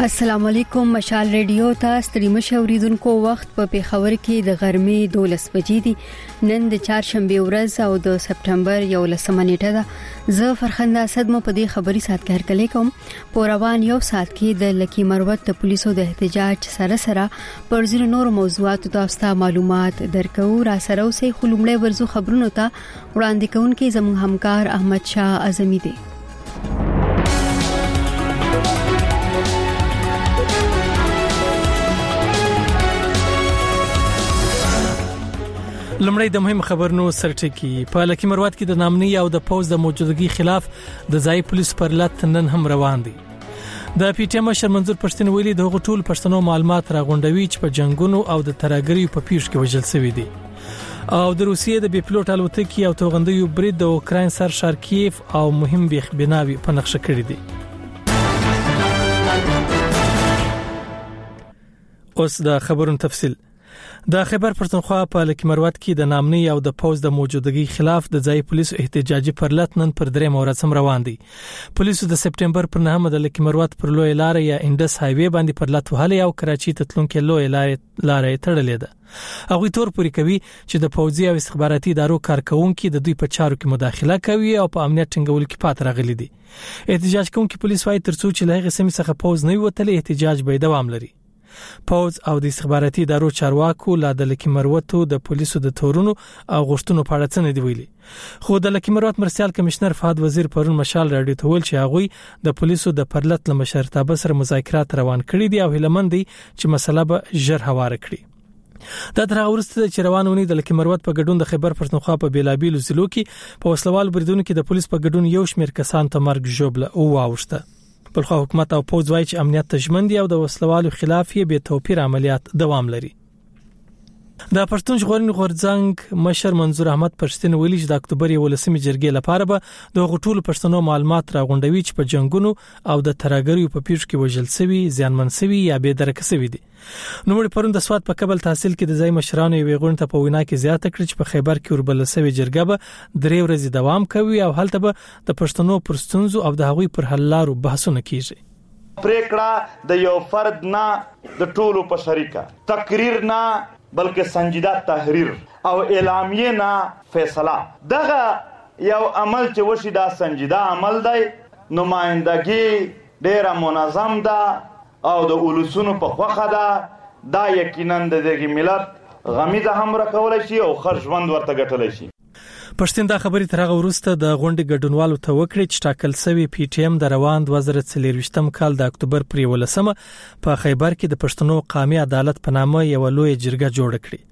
السلام علیکم مشال ریډیو ته ستړي مشوریدونکو وخت په پیښور کې د غرمې 12 بجې دي نن د چهارشنبه ورځ او د سپټمبر 11 نیټه ده زه فرخنده صدمه په دې خبري ساتګر کلی کوم په روان یو سات کې د لکی مروت د پولیسو د احتجاج سره پر ځینو نور موضوعاتو تاسو معلومات درکو را سره اوسې خلومړی ورزو خبرونو ته وړاندې کوونکې زموږ همکار احمد شاه اعظمي دی لمړی د مهم خبرونو سرټکی په لکی مروت کې د نامني او د پوز د موجودګي خلاف د ځای پولیس پر لټ نن هم روان دي د پی ټی ایم مشر منظور پښتون ویلي د غټول پښتنو معلومات راغونډوي چې په جنگونو او د ترهګری په پیښ کې وژل شوی دي او د روسیې د بي پلوټ الوتکې او توغندیو برید د اوکراین سر شهر کیف او مهم بیخ بناوي په نقشه کړی دي اوس د خبرونو تفصیل د خیبر پښتونخوا په لکی مروت کې د نامني او د پوز د موجودګي خلاف د ځای پولیسو احتجاجي پرلط نن پر درې مورسم روان دي پولیسو د سپټمبر پر 9 د لکی مروت پر لوی لار یا انډس هایوي باندې پرلط وهلي او کراچي ته تلونکې لوی لارې تړلې ده هغه تور پوری کوي چې د پوځي او استخباراتي ادارو کارکونکو د دوی په چارو کې مداخله کوي او په امنیت ټینګول کې پات راغلي دي احتجاج کوونکي پولیس وايي ترڅو چې له هغه سیمې څخه پوز نه وتلی احتجاج به دوام لري پوز او د استخباراتي ادارو چارواکو لا د لکی مروتو د پولیسو د تورونو او غشتونو په اړه څه نه دی ویلي خو د لکی مروت مرسیال کمشنر فهد وزیر پرون مشال راډیو ته ویل چې هغه د پولیسو د پرلط لمشرتابه سره مذاکرات روان کړي دي او هلمند دي چې مسله به ژر هواره کړي دا تر ورسته چې روانونی د لکی مروت په ګډون د خیبر پښتونخوا په بیلابیلو ضلعو کې په وسلوال بریدونو کې د پولیس په ګډون یو شمېر کسان ته مرګ ژوبله او واوښته بلخو حکومت او پوز وايي چې امنیت تضمین دي او د وسلوالو خلاف یې به توپیر عملیات دوام لري د پښتون ژغورنې غورځنګ مشر منظور احمد پښتون ویلي چې د اکتوبر 11 جرګې لپاره به د غټولو پښتنو معلومات راغونډوي چې په جنگونو او د ترهګریو په پیښ کې وژل شوی زیانمن شوی یا به درک شوی دي نو مړ پرون د سواد په قبل تحصیل کې د ځای مشرانو یو غونډه په وینا کې زیاته کړې چې په خیبر کې وربل شوی جرګه به 3 ورځې دوام کوي او هلته به د پښتنو پر ستونزو او د هغوی پر حل لارو بحثونه کیږي پریکړه د یو فرد نه د ټولو په شریکه تقریر نه بلکې سنجیده تحریر او اعلامیه نه فیصله دغه یو عمل چې وشي دا سنجیده عمل دی نمائندګي ډیره منظم ده او د اولسونو په خوخه ده دا یقینا د دغه ملت غمیزه هم راکول شي او خرجوند ورته ګټل شي پښتون دا خبري تر هغه ورسته د غونډې ګډونوالو ته وکړي چې ټاکل شوی پی ټی ایم د روان 2023م کال د اکتوبر پر 11 په خیبر کې د پښتنو قومي عدالت په نامه یو لوی جرګه جوړ کړي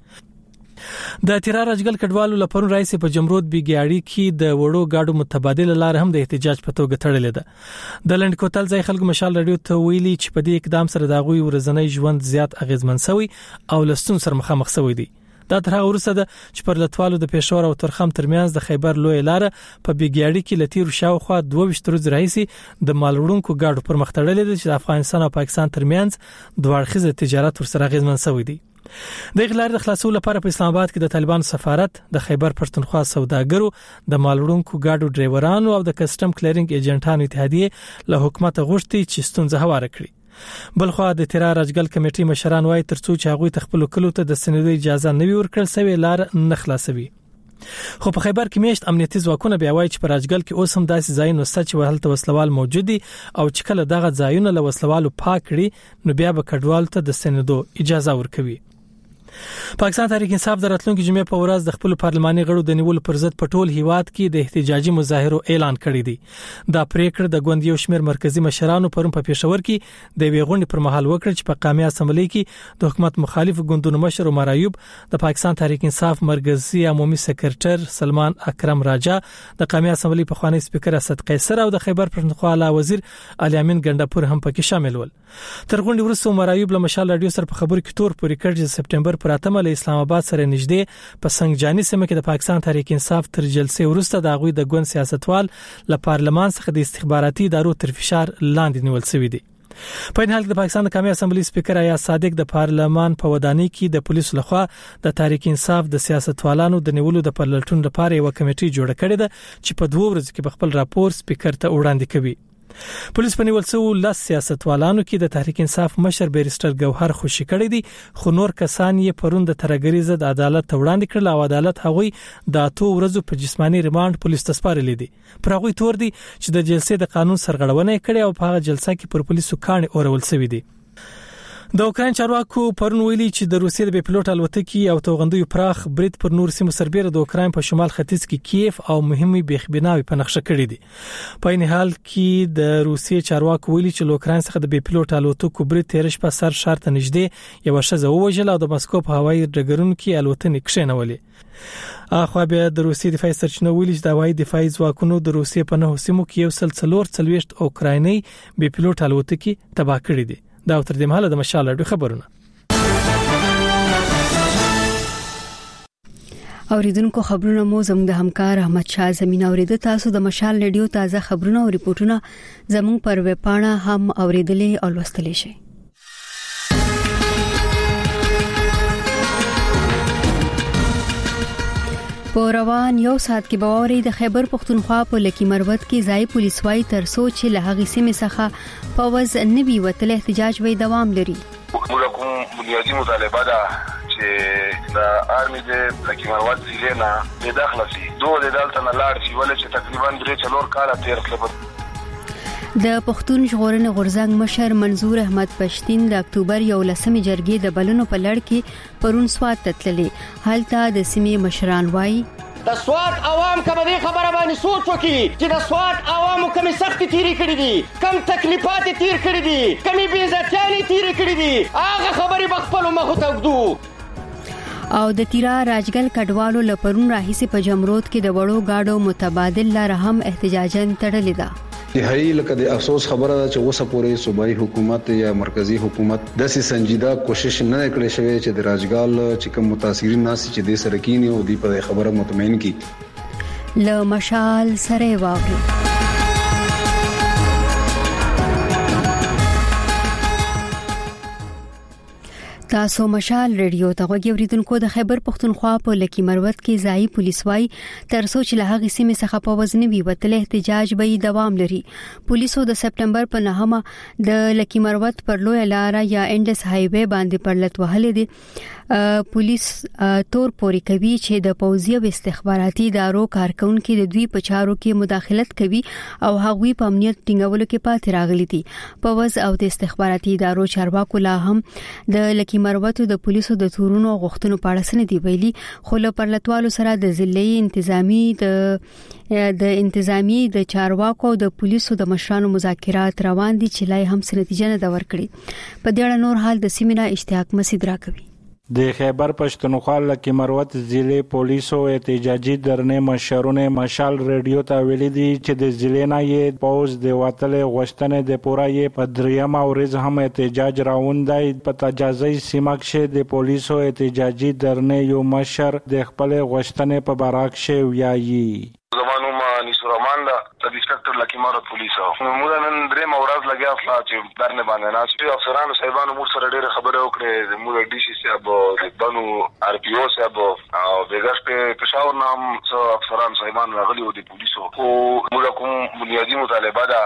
د تیرار اجګل کډوالو لپاره رئیس په جمرود بیګیاړي کې د وړو گاډو متبادل لار هم د احتجاج په توګه تړلې ده د لند کوتل ځای خلک مشال راډیو ته ویلي چې په دې اقدام سره د غوي ورځنی ژوند زیات اغیزمن شوی او لستون سره مخامخ شوی دي دا تر هغه ورسته ده چې پر لټوالو د پېښور او ترخم ترمنځ د خیبر لوی لار په بیګیاړي کې لتیر شاوخوا 22 ورځې راځي د مالوړونکو گاډو پر مخ تړلې ده چې د افغانستان او پاکستان ترمنځ دوه اړخیزه تجارت ورسره اغیزمن شوی دي د غلار د خلاصولو لپاره په اسلام آباد کې د طالبان سفارت د خیبر پښتونخوا سوداګرو د مالوړونکو گاډو ډرایورانو او د کسټم کلیرینګ ایجنټانو اتحادیه له حکومت غوښتي چې ستونزه هواره کړي بلخو د تیرار اجګل کمیټې مشران وايي ترڅو چې هغه تخپل کلو ته د سندوی اجازه نه ورکړل سوی لار نه خلاصوي خو په خیبر کې میشت امنیتي ځواکونه بیا وایي چې پر اجګل کې اوس هم داسې ځایونه شته چې وهلته وسلوال موجود دي او چې کله دغه ځایونه له وسلوالو پاک کړي نو بیا به کډوال ته د سندو اجازه ورکوي پاکستان تحریک انصاف د راتلونکي جمعې په ورځ د خپل پارلماني غړو د نیولو پر ضد په ټول هیواد کې د احتجاجي مظاهرو اعلان کړی دی دا پریکړه د ګوند یو شمېر مرکزی مشرانو پرون په پېښور کې د وی غونډې پر مهال وکړه چې په قومي اسمبلی کې د حکومت مخالف ګوندونو مشر عمر ایوب د پاکستان تحریک انصاف مرکزی عمومي سکرټر سلمان اکرم راجا د قومي اسمبلی په خوانی سپیکر اسد قیصر او د خیبر پښتونخوا اعلی وزیر علي امین ګنداپور هم پکې شامل ول تر غونډې وروسته عمر ایوب له مشال راډیو سره په خبرو کې تور پورې کړ چې سپټمبر پر 8 له اسلام آباد سره نږدې په سنگجاني سیمه کې د پاکستان تحریک انصاف تر جلسې وروسته د غوي د ګوند سیاستوال له پارلمان څخه د استخباراتي ادارو تر فشار لاندې نیول شوی دی په این حال کې د پاکستان د قومي اسمبلی سپیکر ایاز صادق د پارلمان په ودانۍ کې د پولیسو لخوا د تحریک انصاف د سیاستوالانو د نیولو د پرلټون لپاره یو کمیټه جوړه کړې ده چې په 2 ورځې کې خپل راپور سپیکر ته وړاندې کوي پولیس په نیول شوو 10 سیاستوالانو کې د تحریک انصاف مشر بیرسټر ګوهر خوشی کړی دی، خو نور کسان یې پرون د ترګری ضد عدالت ته وړاندې کړل او عدالت هغوی د 8 ورځو په جسمانی ریماند پولیس ته سپارلي دي. پر هغوی تور دي چې د جلسې د قانون سرغړونه کړې او په هغه جلسه کې پر پولیسو کاڼي اورول شوی دي. د اوکراین چارواکو پرون ویلي چې د روسیې د بیپلوټ الوتکې او توغندیو پراخ برید پر نور سیمو سربېره د اوکراین په شمال ختیځ کې کیف او مهمه بېخبناوي په نقشه کړې دي. په این حال کې د روسیې چارواکو ویلي چې اوکراین څخه د بیپلوټ الوتکو برید تیرش په سر شار ته نږدې یو شزه ووجل او د مسکو په هوایي ډګرونو کې الوتنې کښېنولې. اخو بیا د روسیې دفاعي سرچینو ویلي چې د هوایي دفاعي ځواکونو د روسیې په 9 سیمو کې 140 اوکرایني بیپلوټ الوتکې تباه کړې دي. دا تر دې مهاله د مشال اډو خبرونه. اوریدونکو خبرونه مو زموږ د همکار احمد شاه زمين اوریدو. تاسو د مشال ریډیو تازه خبرونه او ریپورتونه زموږ پر ویب پاڼه هم اوریدلې او لوستلې شئ. په روان یو ساعت کې باوري د خیبر پختونخوا په لکی مروت کې ځای پولیس وايي تر سوچ له هغه سیمه څخه په وز نبي وتل احتجاج وې دوام لري. موږ کوم بنیادی مطالبه ده چې د آرمي د لکی مروت ضلع نه د داخله سي دوه د دالته نه لاړ شي ولې چې تقریبا 3-4 کال تیر کړل. د پښتون ژغورنې غورځنګ مشر منظور احمد پښتين د اکتوبر 11 جرګې د بلنو په لړ کې پرون سواد تتللې. هلته د سیمې مشران وایي د سواد عوام کبه خبره باندې سوچ وکړي چې د سواد عوامو کومې سختي تیری کړې دي، کم تکلیفات تیر کړې دي، کمې بې عزتیانې تیر کړې دي، هغه خبرې بخپل مخ ته وګدو. او د تیرا راجګل کډوالو لپرون راهیسي په جمرود کې د وړو گاډو متبادل لاره هم احتجاجن تړلې ده. نهایی لکه د افسوس خبره ده چې اوسه پورې صوبایي حکومت یا مرکزی حکومت داسې سنجیده کوشش نه کړې شوی چې د راجګال چې کوم متاثرین ناس چې د سرکینی او دی په خبره مطمئن کی ل مشال سره واوري. تاسو مشال ریډیو ته غوږی اوریدونکو. د خیبر پختونخوا په لکی مروت کې ځای پولیس وايي تر سوچ له هغه سیمه څخه په وزنوي وتل احتجاج به دوام لري. پولیسو د سپټمبر په 9 د لکی مروت پر لوی لار یا انډس هایوي باندې پرلط وهلې دي. پولیس تور پوري کوي چې د پوځي او استخباراتي ادارو کارکونکو د دوی په چارو کې مداخلت کوي او هغوی په امنیت ټینګولو کې پاتې راغلي دي. پوځ او د استخباراتي ادارو چارواکو لا هم د لکی مروتو د پولیسو د تورونو غوښتنو په اړه سن دی ویلي، خو له پرلطوالو سره د ضلعي انتظامی د چارواکو او د پولیسو د مشرانو مذاکرات روان دي چې لای هم څه نتیجه نه دا ورکړي. په دې اړه نور حال د سیمینار اشتیاق مسعود راکوي. د خیبر پښتونخوا لکی مروت ضلع پولیسو احتجاجي درنې مشرونه مشال ریډیو ته ویلي دي چې د ضلع نه یې پوز د وتل غوښتنې د پوره یې په دریم ورځ هم احتجاج راوندای. په تجازي سیمه کې د پولیسو احتجاجي درنې یو مشر د خپل غوښتنې په باره کې ویایي. زمانو ما نسورمان دا سب انسپکټر لکی مروت پولیسو موږ نن درې مورز لګیا خلا چې درنه باندې نه چې افسرانو صاحبانو موږ سره ډېر خبرې وکړې. موږ ډي سي صاحب بنو ار پی او صاحب او دغه په پېښور نام څو افسران صاحبان راغلي وو د پولیسو. خو موږ کوم بنیادی مطالبه ده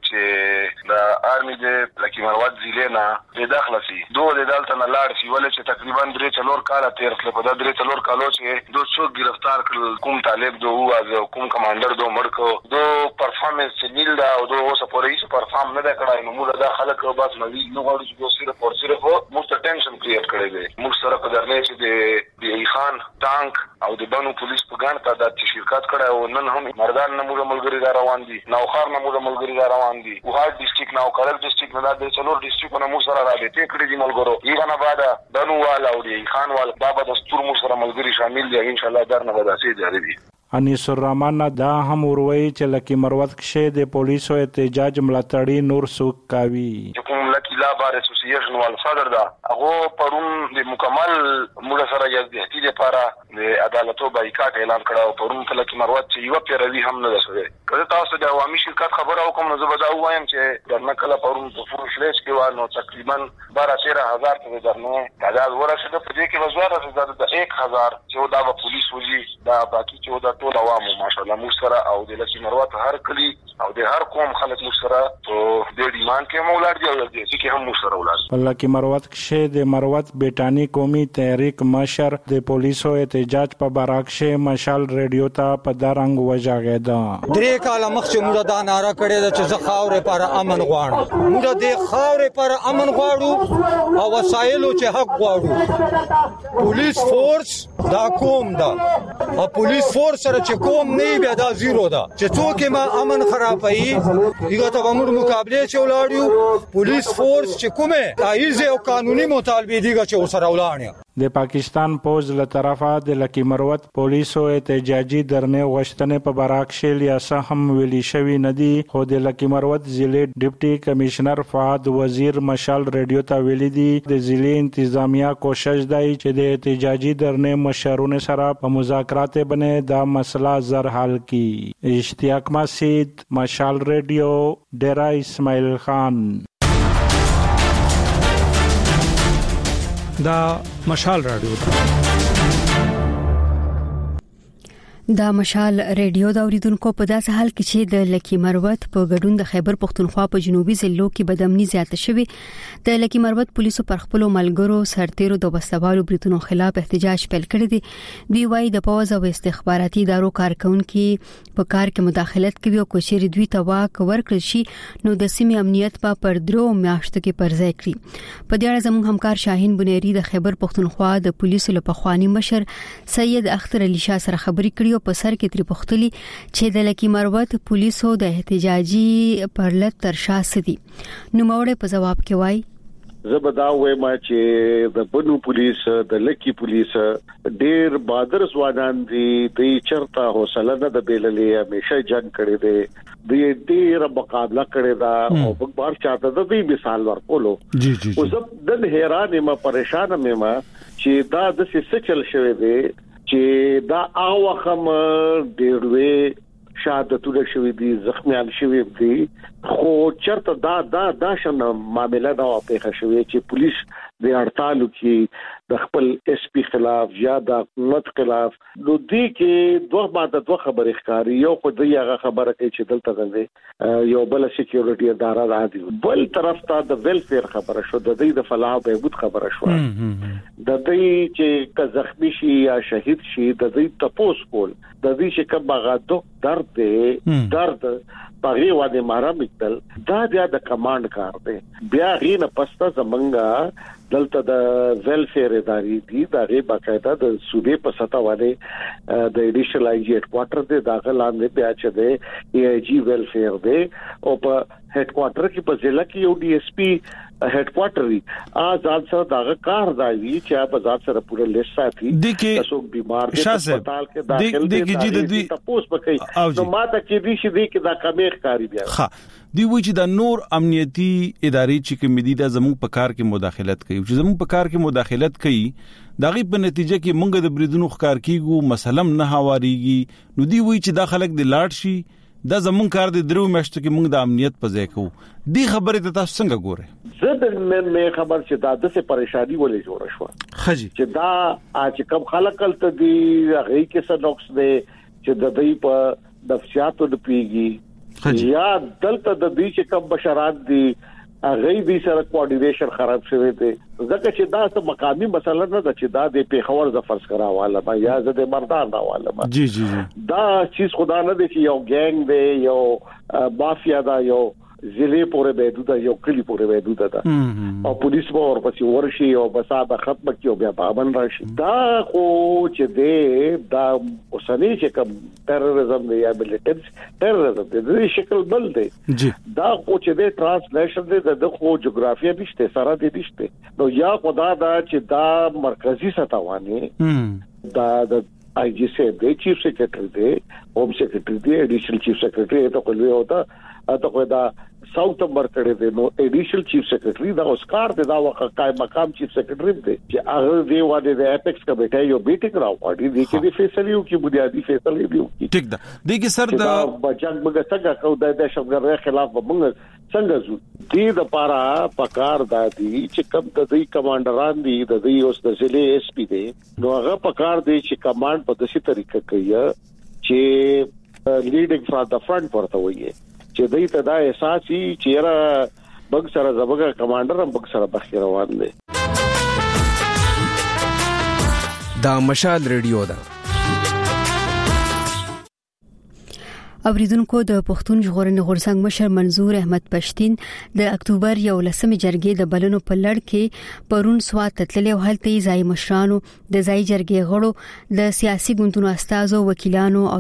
چې د آرمي د لکی مروت ضلع نه د داخله سي دوه د دالته نه لاړ شي ولې چې تقریبا 3-4 کال تیر کړل. په دا 3-4 کالو چې دوه څوک گرفتار کړل، کوم طالب دوه او کوم کمانډر دوه مړکو دوه پرفارمنس سیل دا او دوه اوسه پورې هیڅ پرفارم نه دا کړای. نو موږ دا خلک بس نوی نو غواړو چې صرف اور صرف موږ ټینشن کریټ کړی دی. موږ سره په درنه چې د ای خان ټانک او د بنو پولیس په ګڼ تعداد کې شرکت کړی او نن هم مردان نه موږ ملګری دا روان دي، نوخار نه موږ ملګری دا روان دي، وهاټ ډیسټریکټ نو کرک ډیسټریکټ نه د څلور ډیسټریکټونو موږ سره رابطه کړې دي ملګرو. یې نه بعد بنو والا او د ای خان والا دا به دستور موږ سره ملګری شامل دي. ان شاء الله درنه به داسې جاری دي. انیس الرحمن دا هم وروي چې لکی مروت کې د پولیسو احتجاج ملاتړي نور سوق کوي. کوم لکی لا بار اسوسییشن وال صدر دا هغه پرون د مکمل موږ سره یادېتی لپاره د عدالتو بایکاټ اعلان کړو. پرون په لکی مروت چې یو پیروي هم نه ده. کله تاسو د عوامي شرکت خبره وکم نو زه به دا وایم چې درنه کله پرون په فور فلیش کې وانه تقریبا 12,000 ته درنه تعداد ورسېده. په دې کې وزاره د 1000 چې دا به پولیس وځي دا باقي چې دا ټول عوامو ماشاءالله موږ سره او د لکی مروت هر کلی او د هر قوم خلک مشره او د ایمان کې مولار دی او د کې هم مشره ولر په لکه مروت کې د مروت بیٹانی قومي تحریک مشر د پولیسو احتجاج په براکشه مشال ریډیو ته په دارنګ وجاګه 3 کال مخکې موږ دا ناره کړې ده چې زه خاورې پر امن غواړم موږ د خاورې پر امن غواړو او وسایلو چې حق غواړو پولیس فورس دا کوم دا او پولیس فورس سره چې کوم نه بیا دا زیرو دا چې څوک ما امن خرابایي دغه ته موږ مقابله چې ولاړو پولیس فورس چې کومه ایزه او قانوني مطالبه دیګه چې وسره ولاړ د پاکستان پوز له طرفه د لکی مروت پولیسو احتجاجي درنه غشتنه په براکشه لیاسه هم ویلي شوی ندي خو د لکی مروت ضلع ډیپټي کمشنر فهد وزیر مشال ریډیو ته ویلي دي د ضلع انتظامیه کوشش دی چې د احتجاجي درنه مشرونه سره په مذاکرات باندې دا مسله زر حل کړي اشتیاق مسجد مشال ریډیو ډیرا اسماعیل خان دا مشال رادیو دا مشال ریډیو دا اوریدونکو په داسې حال کې چې د لکی مروت په ګډون د خیبر پختونخوا په جنوبي ضلعو کې بدامني زیاته شوه د لکی مروت پولیسو پر خپل ملګرو سرتیرو د بسوالو بریتونو خلاف احتجاج پیل کړی دی دوی وايي د پوز او استخباراتي ادارو کارکونکو په کار کې مداخلت کوي او کوشش دوی ته واک ورکړي شي نو د سیمې امنیت په درو میاشتو کې پرځای کړي په دې اړه زموږ همکار شاهین بنيري د خیبر پختونخوا د پولیسو له پخوانی مشر سید اختر علي شاه سره خبري کړي په سر کې تری پختلی چې د لکی مروت پولیسو د احتجاجي پرلط تر شاسه دي نو موړې په جواب کې وای زبدا وې ما چې د بنو پولیس د لکی پولیس ډېر بادر ځوانان دي د چرتا حوصله نه د بیللې همیشه جنگ کړي دي د ډېر مقابله کړي دا او په بار چاته د دې مثال ورکولو او زب د حیران ما پریشان مې ما چې دا د څه چل شوی دی چې دا اوخم ډېروي شهادتونه شوی دي زخمیان شوی دي خو چرته دا شنه معاملې دا په شوی چې پولیس د هړتالو کې د خپل اس پی خلاف یا د حکومت خلاف نو دي کې دوه خبرې ښکاری یو خو د یغه خبره کوي چې دلته غندې یو بل سکیورټي اداره راځي بل طرف ته د ویلفیر خبره شو د دې د فلاح او بهبود خبره شو د دې چې که زخمی شي یا شهید شي د دې تپوس کول د دې چې کوم غاډو درد پغی واده مارا مکتل دا بیا د کمانډ کار دی بیا غینه پستا زمنګا دلته د ویلفیر ادارې دي دا غي باقاعده د صوبې په سطح باندې د ایډیشنل آی جی هډ کوارټر دی دا غلاندې بیا چې دی ای جی ویلفیر دی او په هډ کوارټر کې په ضلع کې یو ډي اس پی هډ کوارټر دی آزاد سره دا کار دی چې په ذات سره پوره لیست ساتي تاسو بیمار دي هسپتال کې داخل دي تاسو پکې نو ماته کې دي چې دی کې دا کمې ښکاری بیا ها دی وی چې د نور امنیتي ادارې چې کوم دي د زموږ په کار کې مداخلت کوي چې زموږ په کار کې مداخلت کوي دغه په نتیجه کې موږ د بریدونو ښکار کیږو مسلم نه هواریږي نو دی وی چې د خلک د لاړ شي دا زمون کار د درو میاشتو کې موږ د امنیت په ځای کوو دی خبره ته تاسو څنګه ګورئ زه مې خبر چې دا د څه پریشانی ولې جوړ شو خجی چې دا چې کوم خلک کلته دی هغه کې څه نقص دی چې د دې په نفسیاتو د پیږي یا دلته د دې چې کوم بشرات دي هغه دې سره کوارډینیشن خراب شوی دی ځکه چې دا څه مقامی مسله نه ده چې دا د پیښور ز فرض کراواله ما یا زه د مردان راواله ما جی دا چیز خدا نه دی چې یو ګینګ دی یو مافیا دا یو ضلع پورې بهدوده یو کلی پورې بهدوده ده او پولیس به ورپسې ورشي او بسابه ختم کیو بیا پابند راشي دا خو چې دی دا اوسنی چې کوم ټیرریزم دی یا ټیرریزم دی د شکل بل دی دا خو چې دی ترانسلیشن دی د خو جغرافیه نشته سره دی نشته نو یا خدا دا چې دا مرکزی سطح وانی دا د آی جی سی دی چیف سیکریټری دی ہوم سیکریټری دی ایډیشنل چیف سیکریټری ته کوي وتا اته دا ساوث امبر کړي دي نو ایډیشنل چیف سیکریټری دا اوسکار دی دا وخت قائم مقام چیف سیکریټری دی چې هغه دی واده د اپیکس کمیټه یو میټینګ راوړي دي چې د فیصلو کې بنیادی فیصله دی ټیک ده د کې سر د بچنګ موږ څنګه کوو د دهشتګردۍ خلاف موږ څنګه زو دې د پاره پکار دادي چې کوم د دې کمانډران دي د دې اوس د ضلع اس پی دی نو هغه پکار دی چې کمانډ په داسې طریقه کوي چې لیډینګ فرام د فرنٹ ورته وایي چې دوی ته دا احساس چې را بګ سره زبګه کمانډر هم بګ سره بخیر روان دي. دا مشال ریډیو ده. اوریدونکو د پښتون ژغورنې غورځنګ مشر منظور احمد پښتين د اکتوبر 11 جرګې د بلنو په لړ کې پرون سوات تللی او هلته ځای مشرانو د ځای جرګې غړو د سیاسي ګوندونو استازو وکیلانو او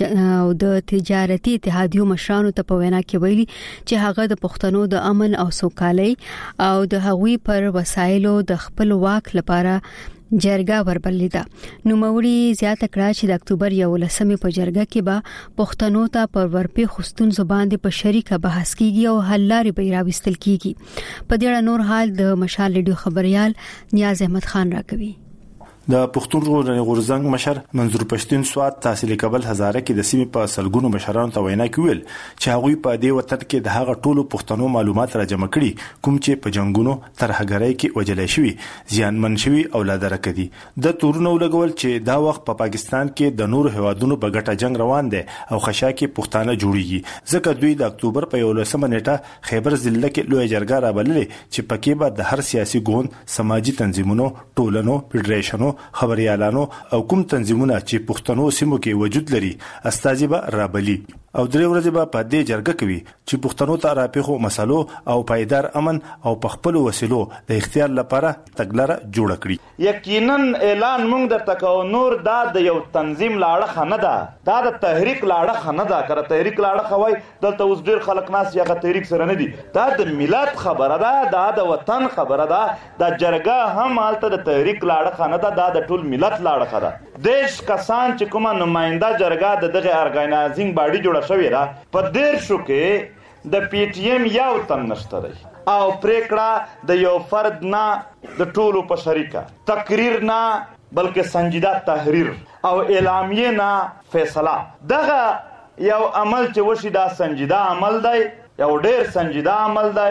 د تجارتي اتحادیو مشرانو ته په وینا کې ویلي چې هغه د پښتنو د امن او سوکالۍ او د هغوی پر وسایلو د خپل واک لپاره جرګه وربللیده. نو موري زیاته کړه چې د اکتوبر 11 په جرګه کې به پښتنو ته پر ورپی خستون زبان دي په شریکه بحث کیږي او حل لارې به راوستل کیږي. په دې اړه نور حال د مشال ریډیو خبريال نیاز احمد خان راکوي. د پښتون ژغورنې غورځنګ مشر منظور پښتين سوات تحصیل کابل هزاره کې د سیمې په سلګونو مشرانو ته وینا کوي چې هغه په دې وطن کې د هغه ټولو پښتنو معلومات را جمع کړي کوم چې په جنگونو ترهګرۍ کې وجلې شوی زیانمن شوی اولاد راکدي. د تورونو لګول چې دا وخت په پاکستان کې د نور هوادونو په ګټه جنگ روان دي او خشا کې پښتانه جوړیږي. ځکه دوی د اکتوبر په 11 نیټه خیبر ضلع کې لوی جرګه را بللې چې پکې به د هر سیاسي ګوند سماجی تنظیمونو ټولنو فدریشنونو خبريالانو او کوم تنظیمونه چې پښتنو سیمو کې وجود لري استازي به رابلی او درې ورځې به په دې جرګه کوي چې پښتنو ته راپېخو مسالو او پایدار امن او پخپل وسیلو د اختیار لپاره تګلاره جوړ کړي. یقینا اعلان موږ درته کوو نور دا د یو تنظیم لاړه نه ده، دا د تحریک لاړه نه ده. کړه تحریک لاړه وای دلته اوس ډیر خلک ناس یغه تحریک سره نه دي. دا د ملت خبره ده، دا د وطن خبره ده. د جرګه هم حالت د تحریک لاړه نه ده، دا د ټول ملت لاړه ده. دیش کسان چې کومه نماینده جرګه د دغه ارګنایزینګ باډي جوړه شوې ده په دیر شو کې د پی ټی ایم یو تن نشته دی او پریکړه د یو فرد نه د ټولو په شریکه تقریر نه بلکې سنجیده تحریر او اعلامیه نه فیصله. دغه یو عمل چې وشي دا سنجیده عمل دی، یو ډیر سنجیده عمل دی.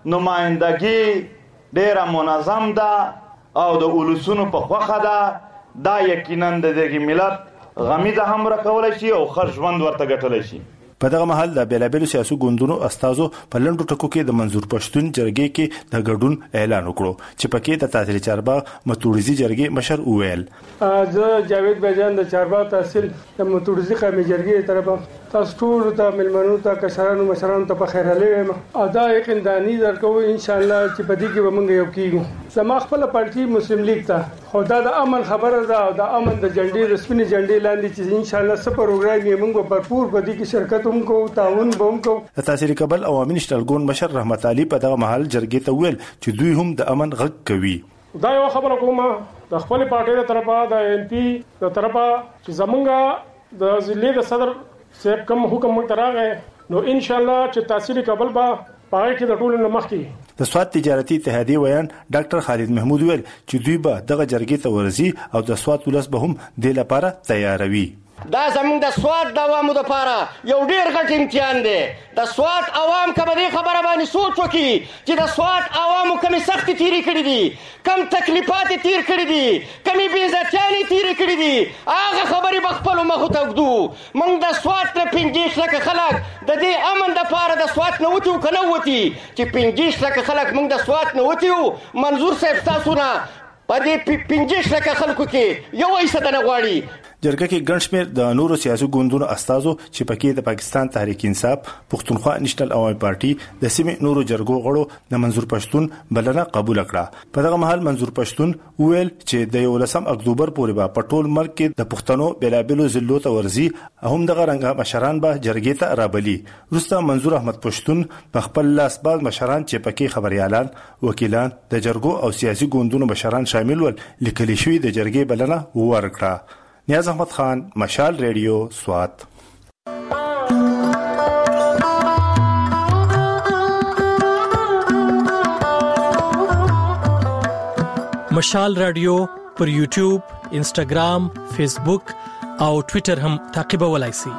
نمائندګي ډیر منظم ده او د اولسونو په خوخه ده. دا یقینا د دغه ملت غمیزه هم راکولای شي او خرجوند ورته ګټلای شي. په دغه محل د بیلابیلو سیاسي ګوندونو استازو په لندو ټکو کې د منظور پښتون جرګې کې د ګډون اعلان وکړو چې پکې د تحصیل چارباغ متوړزي جرګې مشر وویل زه جاوید بجان د چارباغ تحصیل د متوړزي قومي جرګې طرفه تاسو ټول ته ملمنو ته کشرانو مشرانو ته په خیر علي او دا یقین دانی درکو ان شاء الله چې په دې کې به موږ یو کیږو. زما خپل پارټي مسلم لیگ ته خدا د امن خبره ده او د امن د جنډې رسمي جنډې لاندې چې ان شاء الله سپر پروګرام یې موږ پرپور په دې کې شرکت کو تعاون بوم کو. د تحصیل کابل عوامي نشټل ګوند مشر رحمت علي په دغه محل جرګې ته ویل چې دوی هم د امن غږ کوي. دا یو خبره کومه د خپل پارټي تر طرفه د ان پی تر طرفه چې زمونږ د ضلع د صدر صاحب کوم حکم متراغه نو ان شاء الله چې تحصیل کابل با پای کې د ټولو نمخ کې د سوات تجارتي اتحادیه ویان ډاکټر خالد محمود ویل چې دوی به دغه جرګې ته ورزي او د سوات ولس به هم د لپاره تیاروي. دا زمونږ د سوات د عوامو لپاره یو ډیر غټ امتحان دی. د سوات عوام کبه دې خبره باندې سوچ وکړي چې د سوات عوامو کومې سختې تیرې کړې دي، کم تکلیفات تیر کړې دي، کمې بې عزتیانې تیرې کړې دي، هغه خبرې به خپلو مخو ته ږدو. موږ د سوات نه 25 لکه خلک د دې امن دپاره د سوات نه وتي که نه وتي چې 25 لکه خلک موږ د سوات نه وتي وو. منظور صاحب ستاسو نه په دې 25 لکه خلکو کې یو ایسه نه غواړي. جرګه کې ګڼ شمېر د نورو سیاسي ګوندونو استازو چې پکې د پاکستان تحریک انصاف، پښتونخوا نېشنل عوامي پارټي د سیمې نورو جرګو غړو د منظور پښتون بلنه قبول کړه. په دغه محل منظور پښتون ویل چې د 11 اکتوبر پورې به په ټول ملک کې د پښتنو بیلابیلو ضلعو ته ورزي هم دغه رنګه مشران به جرګې ته رابلی. وروسته منظور احمد پښتون په خپل لاس باز مشران چې پکې خبريالان، وکیلان، د جرګو او سیاسي ګوندونو مشران شامل ول لیکل شوی د جرګې بلنه ورکړه. نیاز احمد خان، مشال ریډیو، سوات. مشال رادیو پر یوټیوب، انسټاګرام، فیسبوک او ټوئیټر هم تعقیبولای شئ.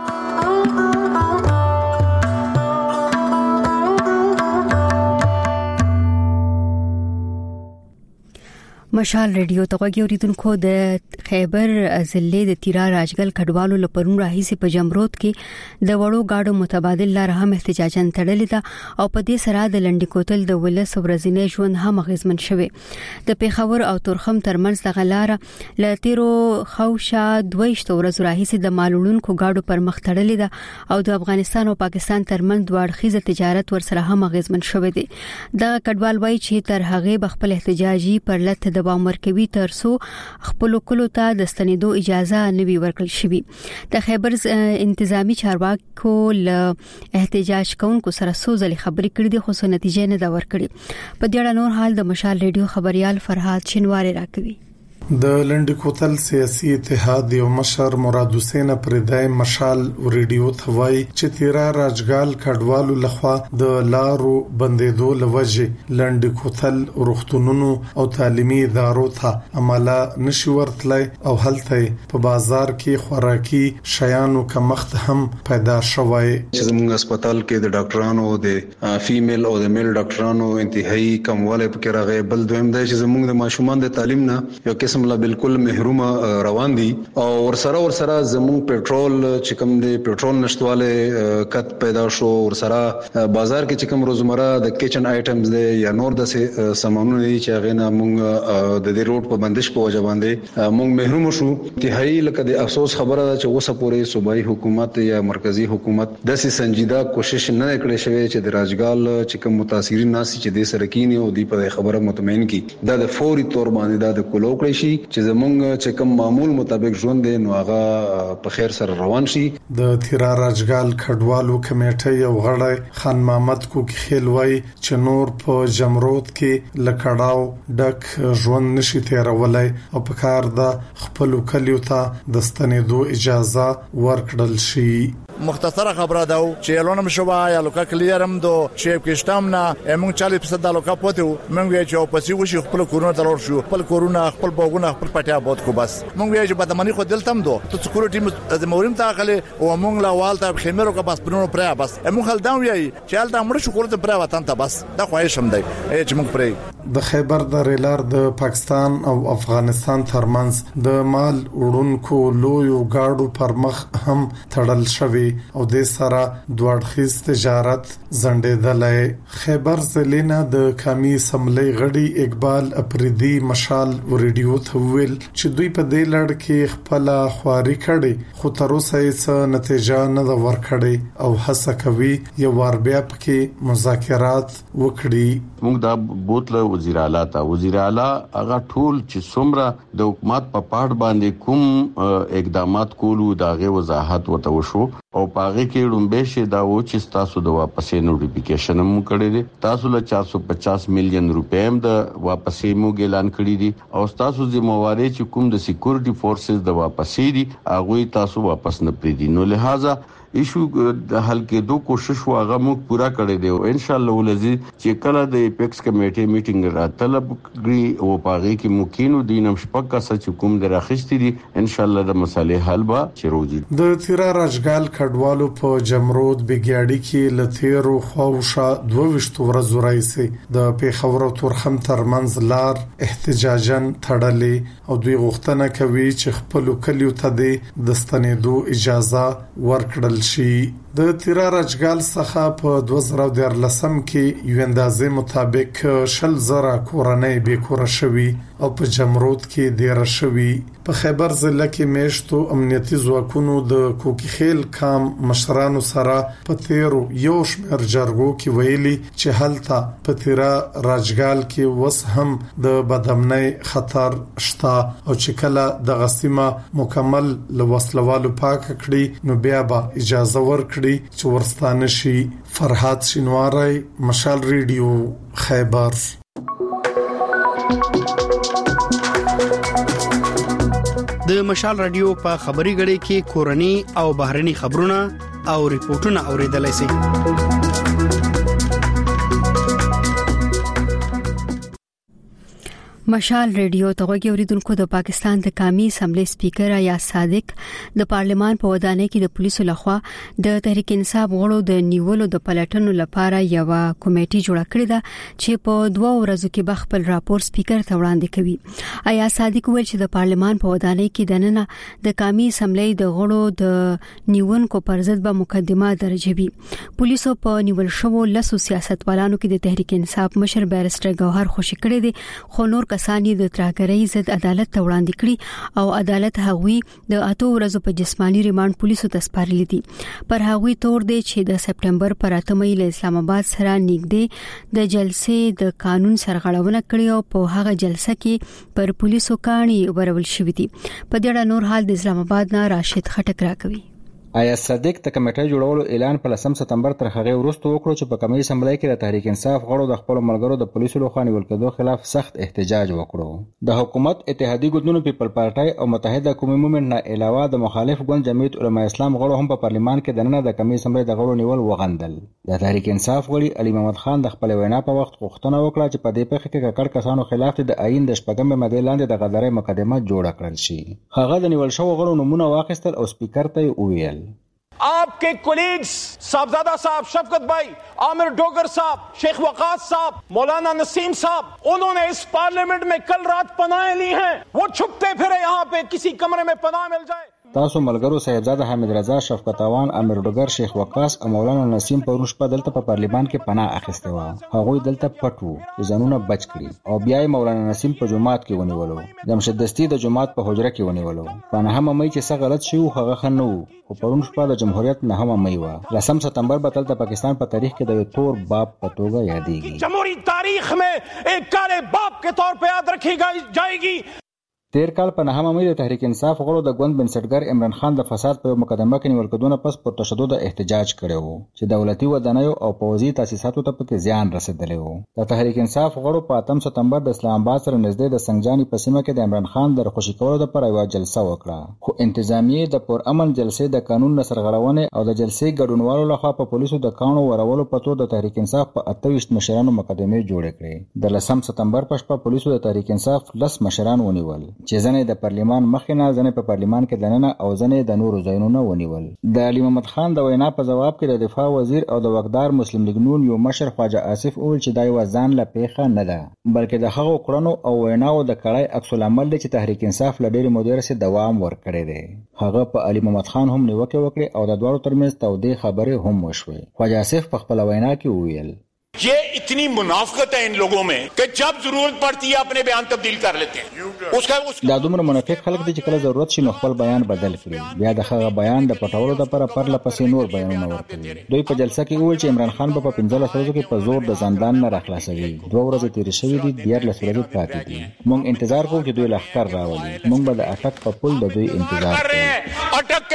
مشال ریډیو ته غوړیدونکو د خیبر ضلع د تیرا راجګل کډوالو لپاره راهیسي په جمرود کې د وړو گاډو متبادل لار هم احتجاجن تړلې ده او په دې سره د لنډی کوتل د ولس ورځنی ژوند هم غیزمن شوی د پیښور او تورخم ترمنځ د غلار ل تیرو خوشا 22 ورځې راهیسي د مالونکو گاډو پر مخ تړلې ده او د افغانستان او پاکستان ترمنځ دوړخیزه تجارت ورسره هم غیزمن شوی دی د کډوال وای چې تر هغه بخپل احتجاجي پر لته مرکوي ترسو خپل کلو ته د ستنیدو اجازه نوي ورکړل شوی د خیبر انتظامی چارواکو له احتجاج کوونکو سره سوزلي خبرې کړې دي خو څه نتیجه نه دا ورکړي په دې اړه نور حال د مشال ریډیو خبريال فرهاد شینواری راکوي د لنډی کوتل سیاسي اتحاد یو مشر مراد حسین پردای مشال ریډیو ته وایي چې تیرا راجګال کډوالو لخوا د لارو بندیدو لوجه لنډی کوتل روغتونونو او تعلیمي ادارو ته عمله نشي ورتلای او هلته په بازار کې خوراکي شیانو کمښت هم پیدا شوی چې زموږ هسپتال کې د ډاکټرانو د فیمیل او د میل ډاکټرانو انتهایی کمواله پکې راغی بل دویم دی چې زموږ د ماشومان د تعلیم نه یو قسم لا بالکل محروم روان دي او ورسره زمون پېټرول چې کوم دي پېټرول نشټواله کټ پیدا شو ورسره بازار کې چې کوم روزمره د کچن آیټمز دي یا نور د سامانونه دي چې هغه نه مونږ د دې روډ په بندش په وجه باندې مونږ محروم شو انتهایی لکه د افسوس خبره ده چې اوسه پورې صوبایي حکومت یا مرکزی حکومت د سنجیده کوشش نه کړې شوی چې د راجګال چې کوم متاثرین ناس چې د سرکینی او د په خبره مطمئن کی دا د فوري تور باندې دا د کولو کړی شي چې زمونږ چې کوم معمول مطابق ژوند دی نو هغه په خیر سره روان شي د تیرا راجګال کډوالو کمیټه یو غړی خان محمد کوکخیلوي چې نور په جمرود کې لکړاو ډک ژوند نشي تیرولای او په کار د خپل کلیو ته د ستنیدو اجازه ورکړل شي مختصره خبره ده چې لونم شوبا یا لوکا کلیرم دو شیپ کېشتم نه موږ 40% د لوکا پوتو موږ وی چې پسې وشي خپل کورونه تلور شو خپل کورونه خپل بوګونه خپل پټیا بوت کو بس موږ وی چې بدمنی خو دلتم دو ته سکیورټي د موریم ته غلي او موږ لا والته خیمرو کا بس پرونو پریا بس موږ خل داو وی چې الته مړ شو کورته پریا وطن ته بس دا خواهش هم دی چې موږ پرې د خیبر د ریلار د پاکستان او افغانستان ترمنځ د مال وړونکو لویو گاډو پر مخ هم تړل شوی او د سره دوړخیز تجارت زندېدلې خیبر ضلع د کمی سملې غړي اقبال اپریدي مشال ریډیو ته ویل چې دوی په دې لړ کې خپل خواري کړي خو تر اوسه هیڅ نتیجه نه ورکړي او هڅه کوي یو ور بیا پکې مذاکرات وکړي موږ دا بوتله وزیر اعلی ته وزیر اعلی هغه ټول چې څومره د حکومت په پاړ باندې کوم اقدامات کولو داغه وضاحت وته وشو او پاغه کې لومبه شه دا و چې تاسو د واپسې نوټیفیکیشن هم کړی دي تاسو له 450 میلیون روپے هم د واپسې مو اعلان کړی دي او تاسو ذمہواری چې کوم د سکیورټي فورسز د واپسې دي هغه تاسو واپس نه پریدي نو لہذا ایشو د حل کېدو کوشش واغه موږ پورا کړی دی او ان شاء الله ولزي چې کله د ایپکس کمیټې میټینګ راتلب غري او پاغي کې ممکنو دینم شپکه چې کوم دراخستې دي ان شاء الله د مسالې حل به چروجي د تیرا راجګال کډوالو په جمرود بګیاړي کې لثیرو خوشا 22 ورځې راځي د پیښور او تورخم ترمنځ لار احتجاجن تړلې او دوی غوښتنه کوي چې خپل کلیو ته د ستنیدو اجازه ورکړل شي د تیرا راجګال څخه په 2013 کې یو اندازې مطابق 10,000 کورنۍ به کور شوي او په جمرود کې ډیر شوي په خیبر ضلع کې میشتو امنیتي ځواکونو د کوکخیل کام مشرانو سره په تیرو یو شمېر جرګو کې ویلي چې هلته په تیرا راجګال کې وس هم د بدامنۍ خطر شته او چې کله د غسیمه مکمل لوسلوالو پاک کړي نو بیا به اجازه ورکړي چې ورستانه شي فرهاد شینواری مشال ریډیو خیبر د مشال رادیو په خبري غړي کې کورني او بهرني خبرونه او ریپورتونه اوریدلای شئ مشال ریډیو ته غوږیوریدونکو د پاکستان د قومي اسمبلی سپیکر ایاز صادق د پارلمان په ودانۍ کې د پولیسو لخوا د تحریک انصاف غړو د نیولو د پلټنو لپاره یو کمیټه جوړه کړې ده چې په 2 ورځو کې خپل راپور سپیکر ته وړاندې کوي. ایاز صادق ویل چې د پارلمان په ودانۍ کې دننه د قومي اسمبلی د غړو د نیونکو پر ضد به مقدمه درج وي. پولیسو په نیول شوو لسو سیاستوالانو کې د تحریک انصاف مشر بیرسټر ګوهر خوشی کړی دی، خو نور کسان د ترهګرۍ ضد عدالت ته وړاندې کړي او عدالت هغوی د 8 ورځو په جسمانی ریماند پولیسو ته سپارلي دي. پر هغوی تور دی چې د سپټمبر پر 8مې له اسلام آباد سره نږدې د جلسې د قانون سرغړونه کړې او په هغه جلسه کې پر پولیسو کاڼي ورول شوې دي. په دې اړه نور حال د اسلام آباد نه راشد خټک راکوي. ایاز صادق د کمیټې جوړولو اعلان په 10 سپتمبر تر هغه وروسته وکړو چې په قومي اسمبلی کې د تحریک انصاف غړو د خپل ملګرو د پولیسو لخوا نیول کېدو خلاف سخت احتجاج وکړو. د حکومت اتحادی ګوندونو پیپل پارټي او متحده قومي مومنټ نه علاوه د مخالف ګوند جمعیت علماء اسلام غړو هم په پارلمان کې دننه د قومي اسمبلی د غړو نیول وغندل. د تحریک انصاف غړي علي محمد خان د خپل وینا په وخت غوښتنه وکړه چې په دې پیښه کې ککړ کسانو خلاف د آئین د شپږم ماده لاندې د غدارۍ مقدمه جوړه کړل شي. هغه د نیول شوو غړو نمونه واخیستل او سپیکر ته وویل आपके कोलीग्स साहबजादा साहब, शफकत भाई, आमिर डोगर साहब, शेख वकास साहब, मौलाना नसीम साहब, उन्होंने इस पार्लियामेंट में कल रात पनाहें ली हैं. वो छुपते फिरे यहाँ पे किसी कमरे में पनाह मिल जाए. تاسو ملګرو صاحبزاده حامد رضا، شفقت اوان، امیر ډوګر، شیخ وقاص او مولانا نسیم پرون شپه دلته په پارلمان کې پناه اخیسته و. هغوی دلته پټ وو چې ځانونه بچ کړي او بیا یې مولانا نسیم په جماعت کې ونیولو. جمشید دستی د جماعت په حجره کې ونیولو. په 9 مې چې څه غلط شي هغه خنه وو، خو پرون شپه د جمهوریت 9 مې و. 10 سپتمبر به تل پاکستان په تاریخ کې د تور باب په توګه یادېږي. جمهوری تاریخ में एक काले बाप के तौर पे याद रखी जाएगी. تیر کال په 9 مې د تحریک انصاف غړو د ګوند بنسټګر عمران خان د فساد په مقدمه کې نیول کېدونه پس پر تشدد احتجاج کړی وو چې دولتي ودانیو او پوځي تاسیساتو ته پکې زیان رسیدلی وو. د تحریک انصاف غړو په 8 سپتمبر د اسلام آباد سره نږدې د سنگجانی په سیمه کې د عمران خان د خوشی کولو لپاره یو جلسه وکړه، خو انتظامیه د پرامن جلسې د قانون سرغړونې او د جلسې ګډونوالو لخوا په پولیسو د کانو ورولو په تور د تحریک انصاف په 28 مشرانو مقدمه جوړه کړې. د 10 سپتمبر په شپه پولیسو د تحریک انصاف 10 مشران ونیول چې ځنې د پارلمان مخینه، ځنې په پارلمان کې دننه او ځنې د نورو ځایونو ونیول. د علي محمد خان د وینا په جواب کې د دفاع وزیر او د وقدار مسلم لیگ نون یو مشر خواجه آصف وویل چې دا یو ځان له پیښه نه ده، بلکې د هغو کړنو او ویناو د کړای عکس العمل دی چې تحریک انصاف له ډېرې مودې راهیسې دوام ورکړی دی. هغه په علي محمد خان هم نیوکه وکړې او د دواړو ترمنځ تودې خبرې هم وشوې. خواجه آصف په خپل وینا کې وویل ये इतनी मुनाफिकत है इन लोगों में कि जब जरूरत पड़ती है अपने बयान तब्दील कर लेते हैं. دا دومره منافق خلک دي چې کله ضرورت شي نو خپل بیان بدل کړي، بیا د هغه بیان د پټولو لپاره پرله پسې نور بیانونه ورکړي. دوی په جلسه کې وویل چې عمران خان په 15 ورځو کې په زور د زندان نه راخلاصوي. 2 ورځې تیرې شوې دي، 14 ورځې پاتې دي. موږ انتظار کوو چې دوی لښکر راولي. موږ به د اټک په پل د دوی انتظار کوو. अटक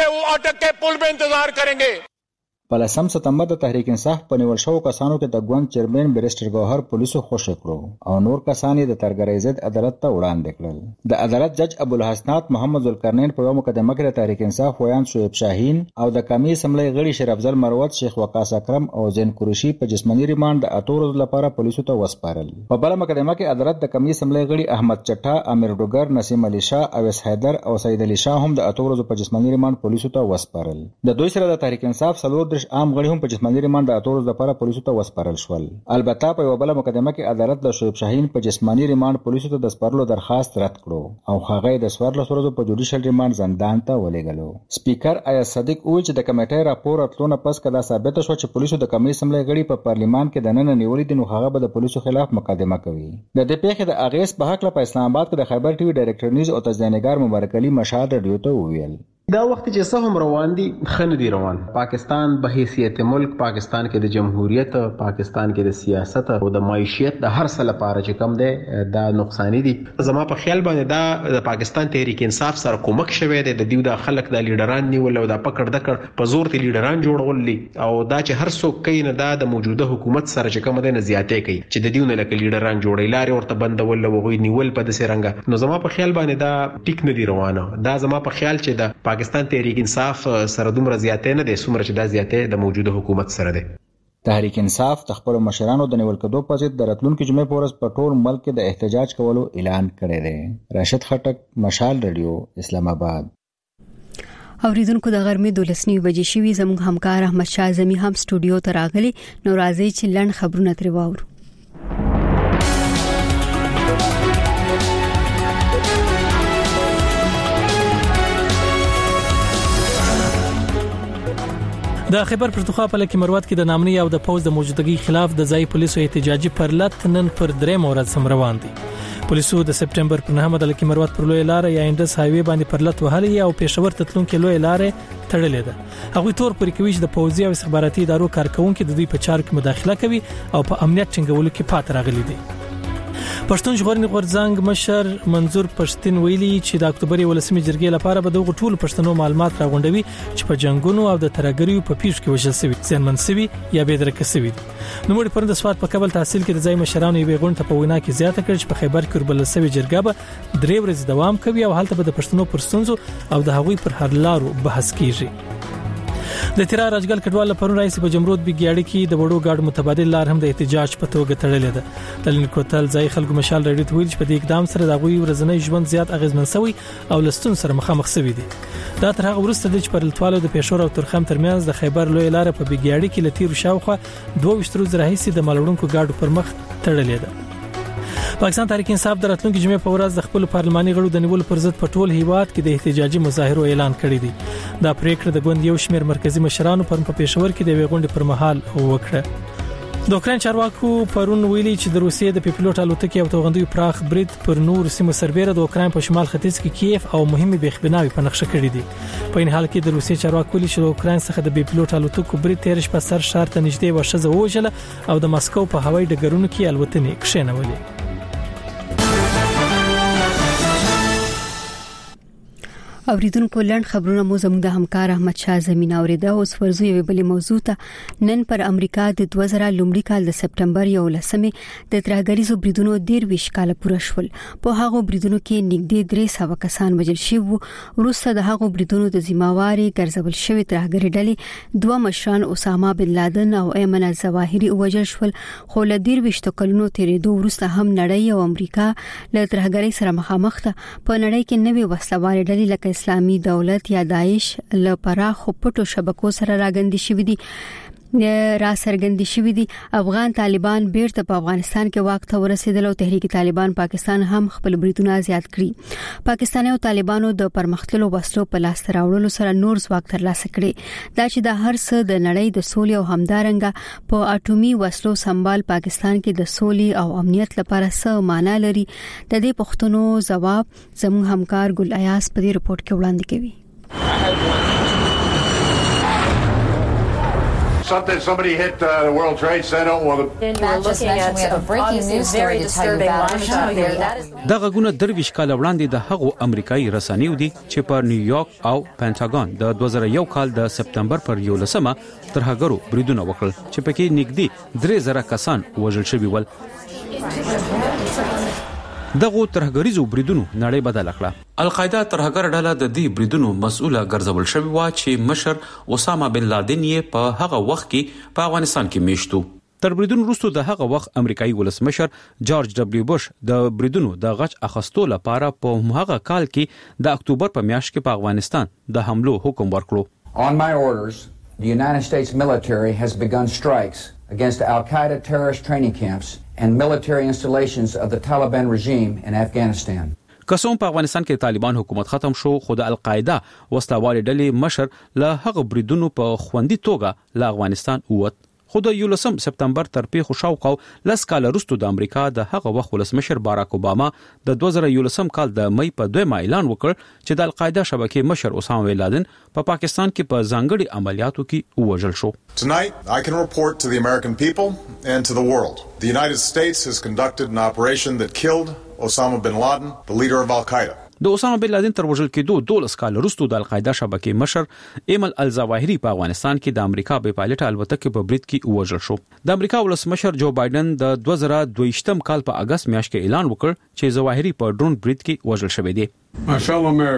के पुल में इंतजार करेंगे. په 10 سپتمبر د تحریک انصاف په نیول شوو کسانو کې د ګوند چیرمن بیرسټر ګوهر پولیسو خوشی کړو او نور کسان د ترګرۍ ضد عدالت ته وړاندې کړل. د عدالت جج ابوالحسنات محمد ذوالقرنین په یو مقدمه کې د تحریک انصاف ویان شعیب شاهین او د قومي اسمبلی غړي شیر افضل مروت، شیخ وقاص اکرم او زین قریشي په جسمانی ریماند د 8 ورځو لپاره پولیسو ته وسپارل. په بل مقدمه کې عدالت د قومي اسمبلی غړي احمد چټا، امیر ډوګر، نسیم علي شاه، اویس حیدر او سید علي شاه هم د 8 ورځو په جسمانی ریماند پولیسو ته وسپارل. د دوی سره د تحریک انصاف 3 عام غړي هم په جسمانی ریماند د 8 ورځو لپاره پولیسو ته وسپارل شول. البته په یو بل مقدمه کې عدالت د شعیب شاهین په جسمانی ریماند پولیسو ته د سپارلو درخواست رد کړو او هغه د 14 ورځو په جوډیشل ریماند زندان ته ولېږلو. سپیکر ایاز صادق وویل چې د کمیټې راپور اتلونه پس کله ثابت شو چې پولیسو د قومي اسمبلی غړي په پارلمان کې دننه نیولې دي نو هغه به د پولیسو خلاف مقدمه کوي. د دې پیښې د اغیز په حق په اسلام آباد کې د خیبر ټي وي ډایریکټر نیوز او تجزیه‌نګار مبارک علي مشال رادیو ته وویل دا وخت چې څه هم روان دي خنه دي روان. پاکستان به حیثیت ملک، پاکستان کې د جمهوریت، پاکستان کې د سیاست او د معیشت د هر څه لپاره چې کم دی دا نقصان دي. زما په خیال باندې دا د پاکستان تحریک انصاف سره کومک شوی دی. د دیو د خلک د لیډران نیول او د پکړ دکړ په زور ته لیډران جوړول دي او دا چې هر څوک کوي نه دا د موجوده حکومت سره چې کم دی نه زیاتې کوي چې د دیو نه لکه لیډران جوړي لارې ورته بندول او غوي نیول په دسه رنګ. نو زما په خیال باندې دا ټیک نه دی روانه. دا زما په خیال چې د پاکستان تحریک انصاف سره دومره زیاتې نه دي څومره چې دا زیاتې د موجوده حکومت سره ده. تحریک انصاف د خپل مشرانو د نیول کېدو په ضد د راتلونکي جمعې په ورځ په ټول ملک کې د احتجاج کولو اعلان کړی دی. راشد خټک، مشال رادیو، اسلام آباد. اوریدونکو د غرمې 12 بجې شوي، زموږ همکار احمد شاه زمي هم سټوډیو ته راغلی. نو راځي چې لړن خبرونه ترې واورو. د خیبر پښتونخوا په لکه مروت کې د نامني او د پوز د موجودګي خلاف د ځای پولیسو احتجاجي پرلط نن پر درې مورد سم روان دي. پولیسو د سپټمبر پر 9 د لکه مروت پر لوی لار یا انډس هایوي باندې پرلط وهلي او پېښور ته تلونکي لوی لارې تړلې ده. هغوی تور پر کوي چې د پوزي او استخباراتي ادارو کارکونکو د دوی په چارو کې مداخله کوي او په امنیت ټینګولو کې پات راغلي دي. پښتون ژغورنې غورځنګ مشر منظور پښتين ویلي چې د اکتوبر 18 جرګې لپاره به دغه ټول پښتنو معلومات راغونډوي چې په جنگونو او د ترګریو په پیښ کې وژل شوی، ځانمن شوی یا بيدرکه شوی. نو موږ پرند سواد په کابل تحصیل کې د ځای مشرانو یوې غونډه په وینا کې زیاته کړ چې په خیبر کې وربل شوی جرګه به 3 ورځې دوام کوي او هلته به د پښتنو پر ستونزو او د هغوی پر حل لارو بحث کیږي. د تیرا راجګل کډوال پرون رئیس په جمرود بګیاړي کې د وړو گاډ متبادل لار هم د احتجاج په توګه تړلې ده. د لنکوتل ځای خلکو مشال رادیو ته ویل چې په دې اقدام سره د غوي ورځنی ژوند زیات اغیزمن شوی او لستون سره مخامخ شوی دي. دا تر هغه وروسته د چپرلتوالو د پېښور او ترخم ترمنځ د خیبر لوی لار په بګیاړي کې لتیر شاوخه 22 ورځې راهیسې د مالوړونکو گاډو پر مخ تړلې ده. پاکستان تحریک انصاف د راتلونکي جمعې په ورځ د خپل پارلماني غړو د نیول پر ضد په ټول هیواد کې د احتجاجي مظاهرو اعلان کړی دی. دا پریکړه د ګوند یو شمېر مرکزی مشرانو پر پېښور کې د غونډې پر مهال وکړه. د اوکرين چارواکو پرون ویلي چې د روسیې د پیپلوټ الوتکې او توغندوی پراخ برید پر نور سیمو سربېره د اوکرين په شمال ختیځ کې کیف او مهمه بېخبناوي په نقشه کړې دي. په این حال کې د روسیې چارواکو ویلي چې د اوکرين څخه د پیپلوټ الوتکو برید تیر شپه سر شهر ته نږدې ورشزه وژله او د مسکو په هوایي ډګرونو کې الوتنې کښېنولې. اوریدونکو لړن خبرونه مو زموږ د همکار احمد شاه زمين اوریدا اوس ورزو یو بل موضوع ته. نن پر امریکا د 2000 لومړي کال د سپټمبر 11 د ترهګریزو بریدونو 23 کال پوره شول. په هغه بریدونو کې نږدې 300 کسان وژل شوي. وروسته د هغه بریدونو د ذمہواري ګرځول شوی ترهګری ډلې دوه مشران اسامه بن لادن او ایمن الظواهری وژل شول. خو له 23 کلونو تیریدو وروسته هم نړۍ او امریکا له ترهګری سره مخامخ ده. په نړۍ کې نوې وسلوال ډلې لکه اسلامي دولت یا داعش له پراخو پټو شبکو سره راغندي شوی دي. افغان طالبان بیرته په افغانستان کې واک ته ورسېدل او تحریک طالبان پاکستان هم خپل بریدونه زیات کړي. پاکستاني او طالبانو د پرمختللو وسلو په لاس راوړلو سره نور ځواک ترلاسه کړي. دا چې د هر څه د نړۍ د سولې او همدارنګه په اټومي وسلو سمبال پاکستان کې د سولې او امنیت لپاره څه معنی لري، د دې پوښتنو ځواب زموږ همکار ګل ایاس په دې رپورت کې وړاندې کوي. Somebody hit the World Trade Center or the we have a breaking news story to tell you about. دا غږونه درویش کال وړاندې د هغو امریکایي رسنیو دي چې په نیویارک او پینټاګون د 2001 کال د سپټمبر پر 11 ترهګرو بریدونه وکړل چې پکې نږدې 3000 کسان وژل شوي ول. دغه ترهګریزو بریدونو نړۍ بدل کړه. القاعده ترهګر ډله د دې بریدونو مسؤله ګرځول شوی و چې مشر اسامه بن لادن یې په هغه وخت کې په افغانستان کې میشتو. تر بریدونو وروسته د هغه وخت امریکایي ولسمشر جورج دبليو بوش د بریدونو د غچ اخستو لپاره په هغه کال کې د اکتوبر په میاشت کې په افغانستان د حملو حکم ورکړو. On my orders, the United States military has begun strikes against Al-Qaeda terrorist training camps and military installations of the Taliban regime in Afghanistan. قسم په افغانستان کې طالبان حکومت ختم شو، خو د القاعده وسلوال ډلې مشر له هغه بریدونو په خوندي توګه له افغانستان ووت. خو د 11 سپټمبر تر پیښو شاوخوا لس کال وروسته د امریکا د هغه وخت ولسمشر باراک اوباما د 2011 کال د مئی په 2 اعلان وکړ چې د القاعده شبکې مشر اسامه بن لادن په پاکستان کې په ځانګړي عملیاتو کې وژل شو. Tonight I can report to the American people and to the world. The United States has conducted an operation that killed Osama bin Laden, the leader of Al-Qaeda. د اسامه بن لادن تر وژل کېدو 12 کال وروسته د القاعده شبکې مشر ایمن الظواهری په افغانستان کې د امریکا بې پایلټه الوتکې په برید کې وژل شو. د امریکا ولسمشر جو بایدن د 2022 کال په اگست میاشت کې اعلان وکړ چې ظواهری په ډرون برید کې وژل شوی دی. My fellow American,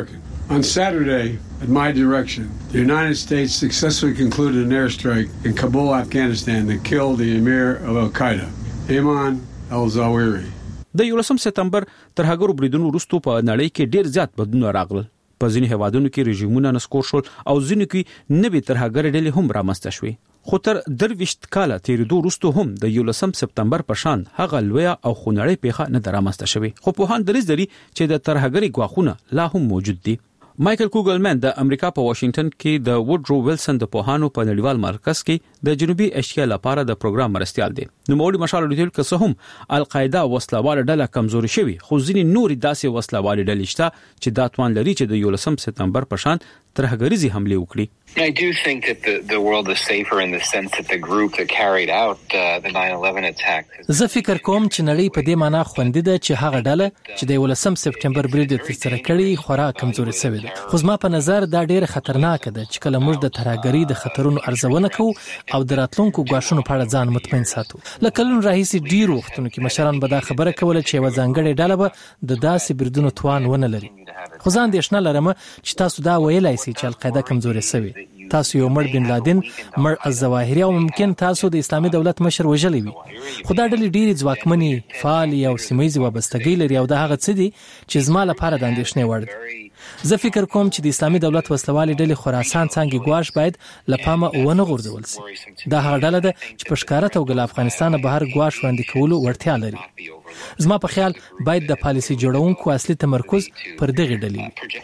On Saturday, at my direction, the United States successfully concluded an airstrike in Kabul, Afghanistan that killed the emir of Al-Qaeda, Ayman al-Zawahiri. د 11 سپتمبر ترهګرو بریدونو وروسته په نړۍ کې ډیر زیات بدلونونه راغلل. په ځینې هیوادونو کې رژیمونه نسکور شول او ځینو کې نوې ترهګرې ډلې هم رامنځته شوې. خو تر 23 کاله تیریدو وروسته هم د 11 سپتمبر په شان هغه لویه او خونړۍ پیښه نه درامنځته شوې. خو په هان دریز لري چې د ترهګرۍ ګواښونه لا هم موجود دي. مایکل کوګلمن د امریکا په واشنگټن کې د وډرو ویلسن د پوهانو په نړیوال مرکز کې د جنوبي ایشیا لپاره د پروګرام مرستيال دی. نو موري مشال ډیټیل که هم القاعده وسلواله ډله کمزوري شوی خو ځینې نوري داسې وسلواله ډلې شته چې دا توان لري چې د 11 سپتمبر په شان ترهګریزي حمله وکړي. I do think that the world is safer in the sense that the group that carried out the 9/11 attack. زه فکر کوم چې نړۍ په دې معنی خوندې ده چې هغه ډله چې د 11 سپتمبر برید ترسره کړي خورا کمزوري شوې ده. خو زما په نظر دا ډېر خطرناک ده چې کله موږ د ترهګری د خطرونو ارزونه کوو او د راتلونکو غواړو په اړه ځان مطمئن ساتو. لکه لون راهیسي ډیر وختونو کې مشران به دا خبره کوله چې وځانګړي ډله به د داسې بریدونو توان ونه لري. خو ځان دې شنه لرم چې تاسو دا ویلای شئ چې القاعده کمزوري شوی. تاسو یو مړ بن لادن مړ الظواهری او ممکن تاسو د اسلامي دولت مشر وژلی وي. خدای ډېر ډېر ځواکمنې فعال او سیمایي وابستګي لري او دا هغه څه دي چې زما لپاره د اندېښنې وړ دي. زه فکر کوم چې د اسلامي دولت وسلوالي ډلې خراسان څنګه ګواښ باید لپامه ونه غورځول شي. دا هغه ډله ده چې په ښکارا توګه افغانستان بهر ګواښ وړاندې کولو وړتیا لري. زما په خیال باید د پالیسي جوړونکو اصلي تمرکز پر دغه ډلې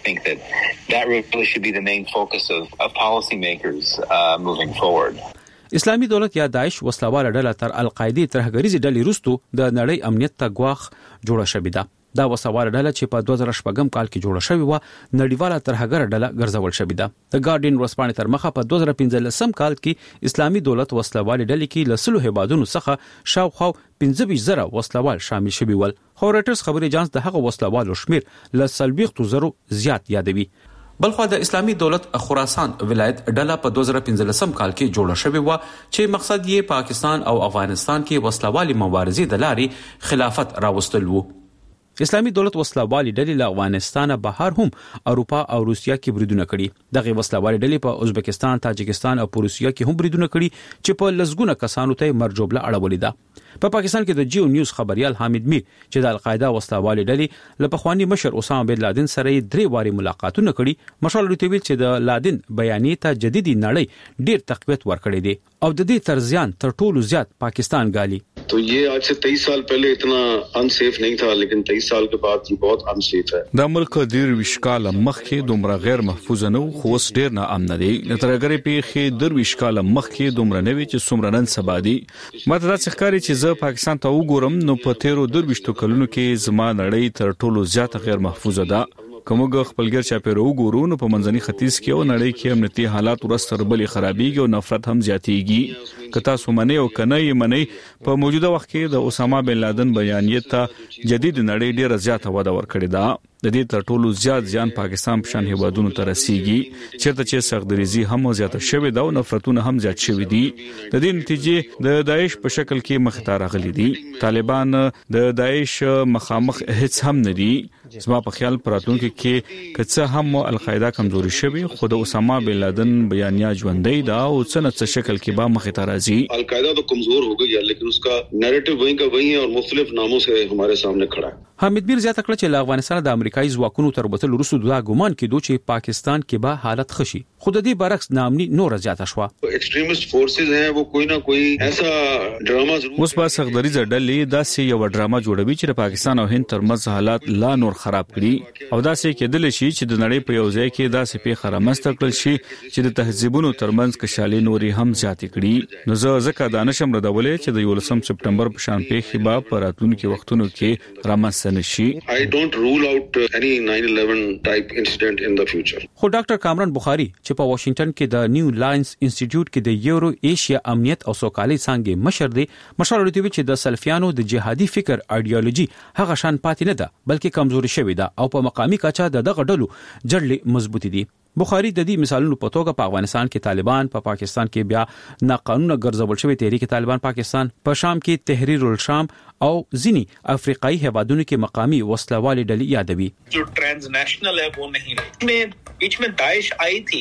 اسلامي دولت یا داعش وسلواله ډله تر القاعده ترهګریزي ډلې وروسته د نړۍ امنیت ته ګواښ جوړه شوې ده. دا وسلواله ډله چې په 2014 کال کې جوړه شوې و نړیواله ترهګر ډله ګرځول شوې ده. د ګارډین ورسپانې تر مخه په 2015 کال کې اسلامي دولت وسلواله ډلې کې لسلو هیوادونو څخه شاوخوا 15,000 وسلوال شامل شوي ول. خو رائټرز خبري اژانس د هغه وسلوالو شمیر ل 40,000 زیات یادوي. بلخو د اسلامي دولت خراسان ولایت ډله په 2015 کال کې جوړه شوې و چې مقصد یې پاکستان او افغانستان کې وسلوالي مبارزې د لارې خلافت راوستل وو. اسلامي دولت وسلوالي ډلې له افغانستان بهر هم اروپا او روسیا کې بریدونه کړي. دغه وسلوالي ډلې په ازبکستان، تاجکستان او روسیا کې هم بریدونه کړي چې په لزګونه کسانو ته مرجوبله اړولې ده. په پاکستان کې د جیو نیوز خبريال حامد میر چې د القاعده وسلوالي ډلې له پخوانی مشر اسامه بن لادن سره 3 واري ملاقاتونه کړي. مشال ریټویل چې د لادن بیانیه ته جديدي نړۍ ډیر تقویت ورکړي دي او د دې ترزیان تر ټولو زیات پاکستان ګالي. तो ये आज से 23 साल पहले इतना अनसेफ नहीं था लेकिन 23 साल के बाद ये बहुत अनसेफ है. دا ملک ډیر وشکاله مخکې دومره غیر محفوظ نه و خو اوس ډیر نه امن دی. ترګری پیخې در وشکاله مخکې دومره نه وی چې څومره نن سبا دی. ماته دا ښکاري چې زه پاکستان ته وګورم نو په تیرو در وشتو کلونو کې زما نړۍ تر ټولو زیات غیر محفوظه ده. کومګه خپلګر چاپیره وګورو نو په منځني ختیځ کې او نړۍ کې امنیتي حالات ورستر بلې خرابېږي او نفرت هم زیاتېږي. کته سومنه او کنه یې منې په موجوده وخت کې د اسامه بن لادن بیانیه ته جدید نړۍ ډیره زیاته وده ورکړې ده. د دې تر ټولو زیات ځان پاکستان په شان هیوادونو ته رسیږي چیرته چې سختدریزي هم زیاته شوې ده او نفرتونه هم زیات شوې دي. د دې نتیجې د داعش په شکل کې مخ ته راغلي دي. طالبان د داعش مخامخ هیڅ هم نه دي. زما په خیال پراتونکو کې کڅه هم القاعده کمزوري شوی خو د اسامه بن لادن بیانیه ژوندۍ ده او څنګه شکل کې با مخ ته راځي. القاعده तो कमजोर हो गई है लेकिन उसका नैरेटिव वही का वही है और मुख्तलिफ नामों से हमारे सामने खड़ा है. حامد میر زیاته کړ چې له افغانستان د امریکایي ځواکونو تر بوتل وروسته دا ګومان کېدو چې پاکستان کې به حالت خشي. خو د دې برعکس نامني نور زیاته شوه. एक्सट्रीमिस्ट फोर्सेस हैं वो कोई ना कोई ऐसा ड्रामा जरूर اوس په سختدریزه ډلې داسې یو ډراما جوړوي چې د پاکستان او هند ترمنځ حالات لا نور خراب کړي او داسې کېدل شي چې د نړۍ په یو ځای کې داسې پیښه رامنځته کړل شي چې د تهذیبونو ترمنځ کشالي نوري هم زیاتې کړي. نو زه ځکه دانشم ردولې چې د 11 سپتمبر په شان پیښه به په راتلونکو وختونو کې رامنځته نشي. I don't rule out any 9/11 type incident in the future. خو ډاکټر کامران بخاری چې په واشنگټن کې د نیو لاینز انسټیټیوټ کې د یورو ایشیا امنیت او سوکالۍ څنګه مشر دی مشال ورته چې د سلفیانو د جهادي فکر ایډیالوژي هغه شان پاتې نه ده بلکې کمزوري شوې ده او په مقامي کچه دغه ډلو جړلې مضبوطې دي. بخاری د دې مثالونو په توګه په افغانستان کې طالبان، په پاکستان کې بیا ناقانونه ګرځول شوی تحریک طالبان پاکستان، په شام کې تحریر الشام او ځینی افریقایي هیوادونو کې مقامی وسلوالې ډلې یادوي. जो ट्रांसनेशनल है वो नहीं रही. बीच में दाइश आई थी.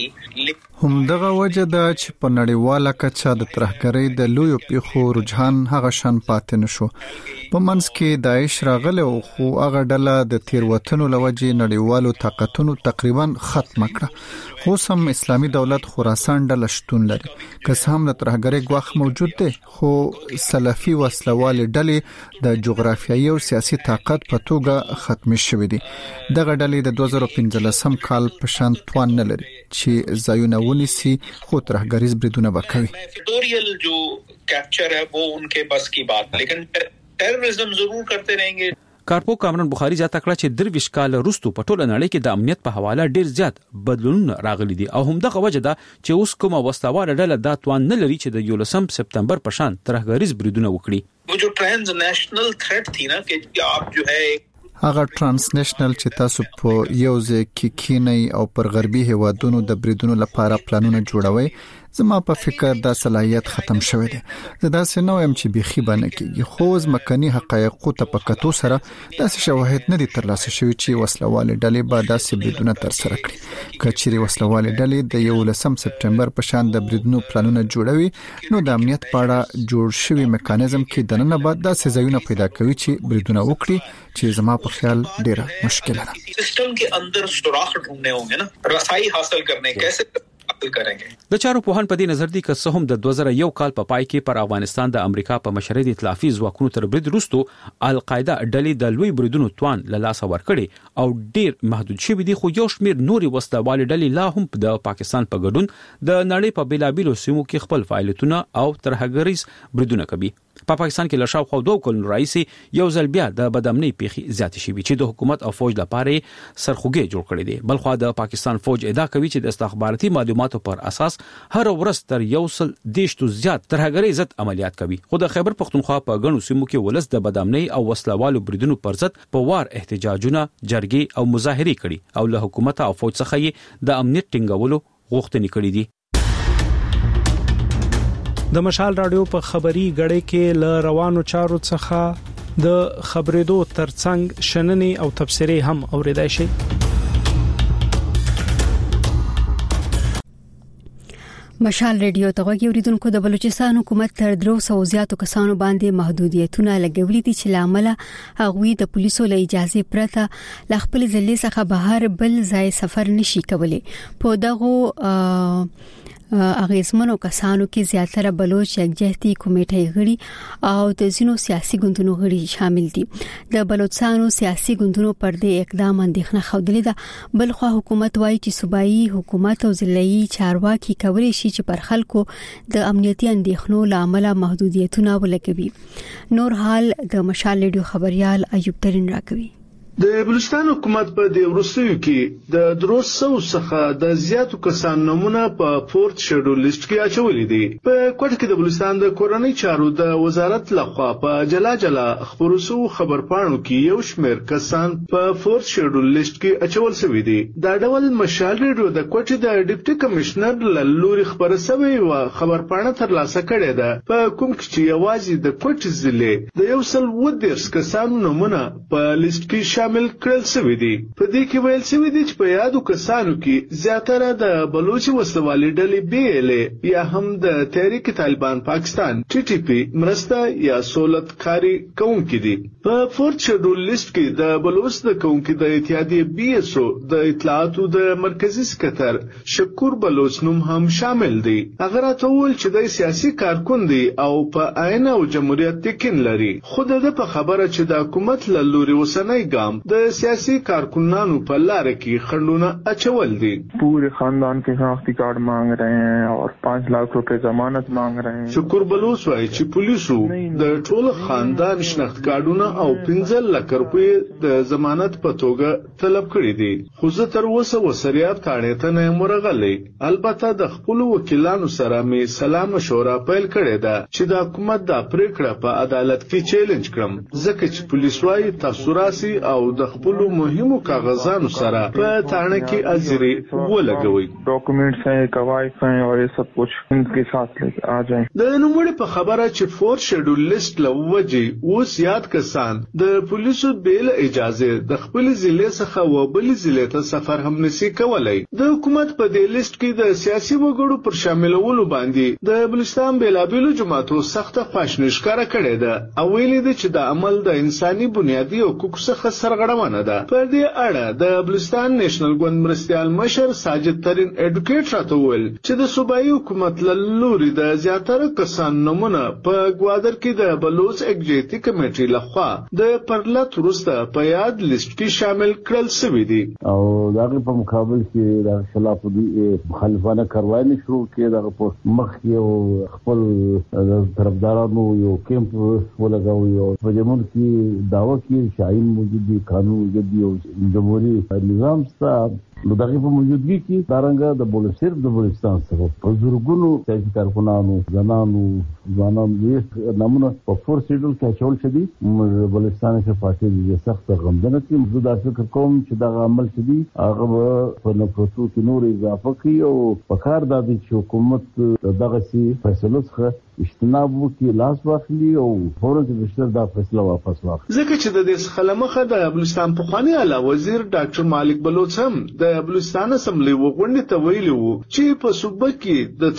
همدغه وجه ده چې په نړیواله کچه د ترهګرۍ د لویو پیښو رجحان هغه شان پاتې نشو. په منځ کې داعش راغله او خو هغه ډله د تیروتنو لوجې نړیوالو طاقتونو تقریبا ختم کړه. خو سم اسلامي دولت خراسان ډله شتون لري. که هم د ترهګرۍ غوښ موجود دی، خو سلفي وسلوال ډلې د جغرافیایي او سیاسي طاقت په توګه ختم شوې دي. دغه ډلې د 2015 کال په شان توان نه لري چې ځایونه ونیسي، خو ترهګریز بریدونه وکوي. टेरिटोरियल जो कैप्चर है वो उनके बस की बात, लेकिन टेररिज्म जरूर करते रहेंगे. کارپو کامران بخاری زیاته کړه چې 23 کال وروسته په ټوله نړۍ کې د امنیت په حواله ډیر زیات بدلونونه راغلي دي او همدغه وجه ده چې اوس کومه وسلواله ډله دا توان نه لري چې د 11 سپتمبر په شان ترهګریز بریدونه وکړي. वो जो ट्रांसनेशनल थ्रेट थी ना कि आप जो है هغه ترانسنیشنل چې تاسو په یو ځای کې کینی او پر غربي هیوادونو د بریدونو لپاره پلانونه جوړوي، زما په فکر دا صلاحیت ختم شوی دی. زه داسې نه وایم چې بيخي باندې کېږي، خو ځمکني حقایقو ته په کتو سره داسې شواهد نه دي ترلاسه شوي چې وسلوال ډلې به داسې بریدونه ترسره کړي. که چیرې وسلوال ډلې د 11 سپتمبر په شان د بریدونو پلانونه جوړوي، نو د امنیت په اړه جوړ شوی میکانیزم کې دننه بعد داسې ځایونه پیدا کوي چې بریدونه وکړي، چې زما په خیال ډیره مشکل ده. सिस्टम के अंदर सुराख ढूंढने होंगे ना, रसाई हासिल करने कैसे करेंगे. د چارو پوهان په دې نظر دي چې هم د 2001 کال په پای کې پر افغانستان د امریکا په مشرۍ د ائتلافي ځواکونو تر برید وروسته القاعده ډلې د لوی بریدونو توان له لاسه ورکړي او ډیر محدود شوی دي، خو یو شمیر نوري وسلوال ډلې لا هم د پاکستان په ګډون د نړۍ په بیلابیلو سیمو کې خپل فعالیتونه او ترهګریز بریدونه کوي. په پاکستان کې له شاوخوا 2 کلونو راځي یو ځل بیا د بدامنۍ پیښې زیات شي چې د حکومت او فوج لپاره سرخوږی جوړ کړی دی. بلخو د پاکستان فوج ادعا کوي چې د استخباراتي معلوماتو پر اساس هر ورځ تر یو سل دیشتو زیات ترهګری ضد عملیات کوي. خو د خیبر پختونخوا په غنو سیمو کې ولس د بدامنۍ او وسلوالو بریدونو پر ضد په وار احتجاجونه، جرګې او مظاهرې کړي او له حکومت او فوج څخه د امنیت ټینګولو غوښتنې کړې دي. د مشال رادیو په خبري غړې کې ل روانو چارو څخه د خبرېدو ترڅنګ شننې او تفسیرې هم اوریدای شي. مشال ریډیو ته غوږی اوریدونکو، د بلوچستان حکومت تر 300 زیاتو کسانو باندې محدودیتونه لګولې دي چې لامل هغوی د پولیسو له اجازه پرته ل خپل ځلې څخه بهر بل ځای سفر نشي کولای. په دغه اغیزمنو کسانو کې زیاتره بلوچ یکجهتي کمیټې غړي او د ځینو سیاسي ګوندونو غړي شامل دي. د بلوچستانو سیاسي ګوندونو پر دې اقدام اندېښنه خوده ده. بلخو حکومت وايي چې صوبایي حکومت او ضلعي چارواکي کوي چې پر خلکو د امنیتي اندېښنو لامل محدودیتونه ولګوي. نور حال د مشال ریډیو خبريال ایوب ترين راکوي. د بلوچستان حکومت په دې ورسوي کې د 300 څخه د زیاتو کسانو نمونه په فورت شیډول لیست کې اچولې دي. په کوټه کې د بلوچستان د کورنۍ چارو د وزارت لخوا په جلا خبرسو خبرپاڼو کې یو شمېر کسان په فورت شیډول لیست کې اچول شوی دي. دا ډول مشال ریډیو د کوټه د ډیپټي کمشنر لوري خبره سوي او خبرپاڼه تر لاسه کړې ده، په کوم کې چې یوازې د کوټه ضلع د یو سل ودرس کسانو نمونه په لیست کې شامل کړل شوی دي. په دې کې ویل شوی دی چې په یادو کسانو کې زیاتره د بلوچ وسلوالي ډلې BLA یا هم د تحریک طالبان پاکستان TTP مرسته یا سہولت کاری کوونکي دي. په فورت شیډول لیست کې د بلوچ د کوونکي د اتحادیه BSO د اطلاعاتو د مرکزی سکتر شکور بلوچ نوم هم شامل دي. هغه راټول چې د سیاسي کارکون دي او په آئین او جمهوریت تکین لري. خود د په خبره چې د حکومت له لوري وسنۍ ګام د سیاسي کارکنانو په لار کې خندونه اچول دي. पूरे खानदान के शनाख्ती कार्ड मांग रहे हैं और 5 लाख रुपए जमानत मांग रहे हैं. شکر بلوچ وايي چې پولیسو د ټول خاندان شناخت کارډونه او 15 لک روپے د ضمانت په توګه طلب کړي دي. خو زه تر اوسه وسریات کاڼې ته نه مرغلې. البته د خپل وکیلانو سره می سلام مشوره پیل کړې ده چې د حکومت د پریکړه په عدالت کې چیلنج کړم، ځکه چې پولیس وايي تاسو راسي او د خپل مهمو کاغذانو سره په تانه کې ازري ولګوي. डॉक्यूमेंट्स हैं, कवायद हैं और ये सब कुछ इनके साथ लेके आ जाएं. د نوموړي په خبره چې فورث شیډول لیست لوجي اوس یاد کسان د پولیسو بیل اجازه د خپل ضلع څخه و بل ضلع ته سفر هم نشي کولای. د حکومت په دې لیست کې د سیاسي وګړو پر شاملولو باندې د بلوچستان بیلابیلو جماعتو سخته خواشنی ښکاره کړې ده او ویلي ده چې د عمل د انساني بنیادی حقوقو څخه سرغړونه ده. په دې اړه د بلوچستان نېشنل ګوند مرستيال مشر ساجد ترين اډوکیټ راته وویل چې د صوبایي حکومت له لوري د زیاتره کسان نمونه په ګوادر کې د بلوچ اګزیکټیو کمیټې لخوا د پرلط وروسته په یاد لیست کې شامل کړل شوی دي او دغه په مقابل کې د خلاف دي مخالفانه کاروایی شروع کړي دغه په مخ یو خپل طرفدارانو یو کیمپ ولګاوي او په جمهور کې داوا کې شاهین موجود دي قانون موجود دي او جمهوریت نظام ستاسو نو دغه په موجودګي کې دارنګه د بولشر د بلوچستان څخه په زورګونو سیاسي کارکونانو ځوانانو دې نمونه په فور شیډول کې چول شدي بلوچستان کې پاتې دي سخت غمجنه کې موجوده فکر کوم چې دا عمل شدي هغه په نفوسو کې نور اضافه کوي او په کار د حکومت دغه سي فیصلو څخه اجتناب وکړي لاس واخلي او فورا د بشر دا فیصله واپس واخلي. ځکه چې د دې څخه لمخه د بلوچستان پخوانی اعلی وزیر ډاکټر مالک بلوچ هم د بلوچستان اسمبلی وغونډې ته ویلي وو چې په صوبه کې د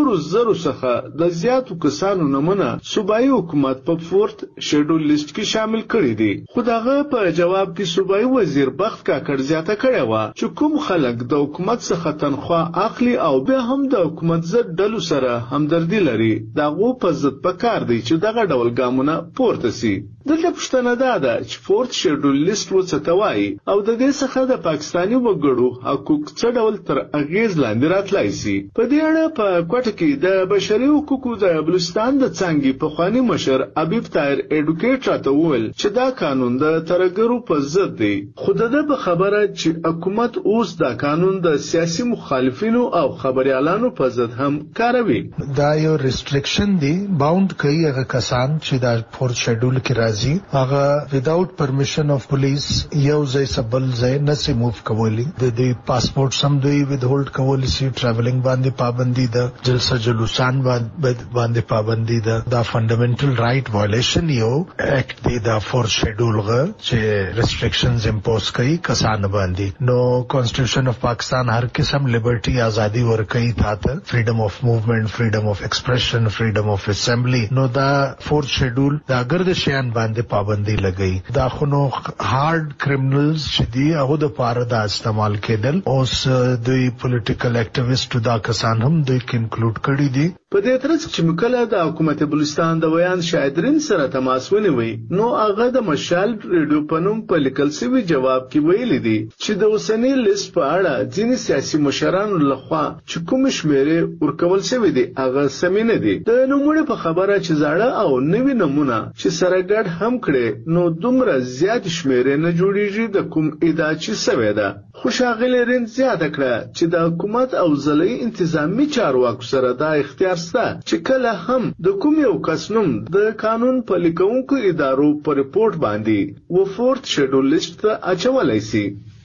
400 څخه د زیاتو کسانو نمونه صوبایي حکومت په فورث شیډول لیست کې شامل کړي دي. خو دغه په جواب کې صوبایي وزیر بخت کاکړ زیاته کړې و چې کوم خلک د حکومت څخه تنخواه اخلي او بیا هم د حکومت ضد ډلو سره همدردي لري دغه په ضد پکار دی چې دغه ډول ګامونه پورته سي. دلته پښتنه ده چې فورث شیډول لیست وڅتوي او د دې څخه د پاکستاني وګړو حقوق څه ډول تر اغیز لاندې راتلای شي. په دې اړه په کوټه کې د بشري حقوقو د بلوچستان د څنګه په خواني مشر حبیب طاهر اډوکیټ راته وویل چې دا قانون د ترګرو په ضد دی. خو د په خبره چې حکومت اوس دا قانون د سیاسي مخالفینو او خبريالانو په ضد هم کاروي. دا یو ریستریکشن دی باوند کوي هغه کسان چې دا فورث شیډول کې راځي هغه without permission of police یو ځای سبل ځای نسی موف کولی د دې پاسپورت سم دوی withhold کولی سي ټریولینګ باندې پابندي ده جلسه جلوسان باندې پابندي ده دا فندامنټل رائټ وایلیشن یو اکټ دی دا فورث شیډول غ چې ریستریکشنز امپوز کوي کسان باندې نو کانسټیټیوشن اف پاکستان هر قسم لیبرټي ازادي ورکوي تاته فریډم اف موومېنټ فریډم اف ایکسپریشن فریډم اف اسمبلی نو دا فورث شیډول دا اگر د شیان باندې پابندي لګئی دا خونو هارد کرمنلز چې دی هغه د پاره دا استعمال کېدل اوس دوی پولیټیکل اکټیویسټ دا کسان هم دوی کې انکلوډ کړي دي. په دې ترڅ چې مکله د حکومت بلوچستان د ویان شاهدرین سره تماس ونیوي نو هغه د مشال ریډیو پنوم په لیکل سوي جواب کې ویلي دي چې د اوسنی لیست په اړه ځینې سیاسي مشرانو لخوا چې کوم شمیرې ورکول شوی دي هغه سمینه دي. د نوموړي په خبره چې زاړه او نوی نمونه چې سره ګډ هم کړي نو دومره زیات شمیرې نه جوړیږي د کوم ادعا چې سوي ده. خوشاغلی رین زیاته کړه چې د حکومت او ځلې انتظامی چارواکو سره دا اختیار شته چې کله هم د کوم یو کس نوم د قانون په لیکونکو ادارو په ریپورت باندې و فورث شیډول لیست ته اچولای شي.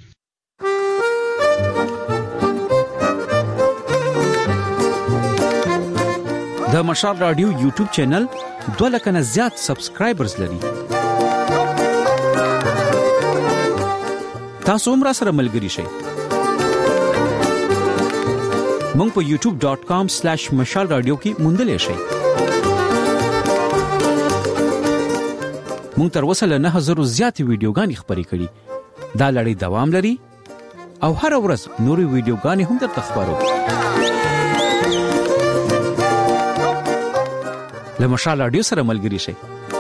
د مشال رادیو یوټیوب چینل 2 لک نه زیات سبسکرایبرز لري. تاسو هم را سره ملګری شئ. مونږ په youtube.com/mashal radio کې موندلې شئ. مونږ تر اوسه له 9000 زیات ویډیوګانې خپرې کړې. دا لړۍ دوام لري او هر ورځ نورې ویډیوګانې هم درته خبرو. له مشال رادیو سره ملګری شئ.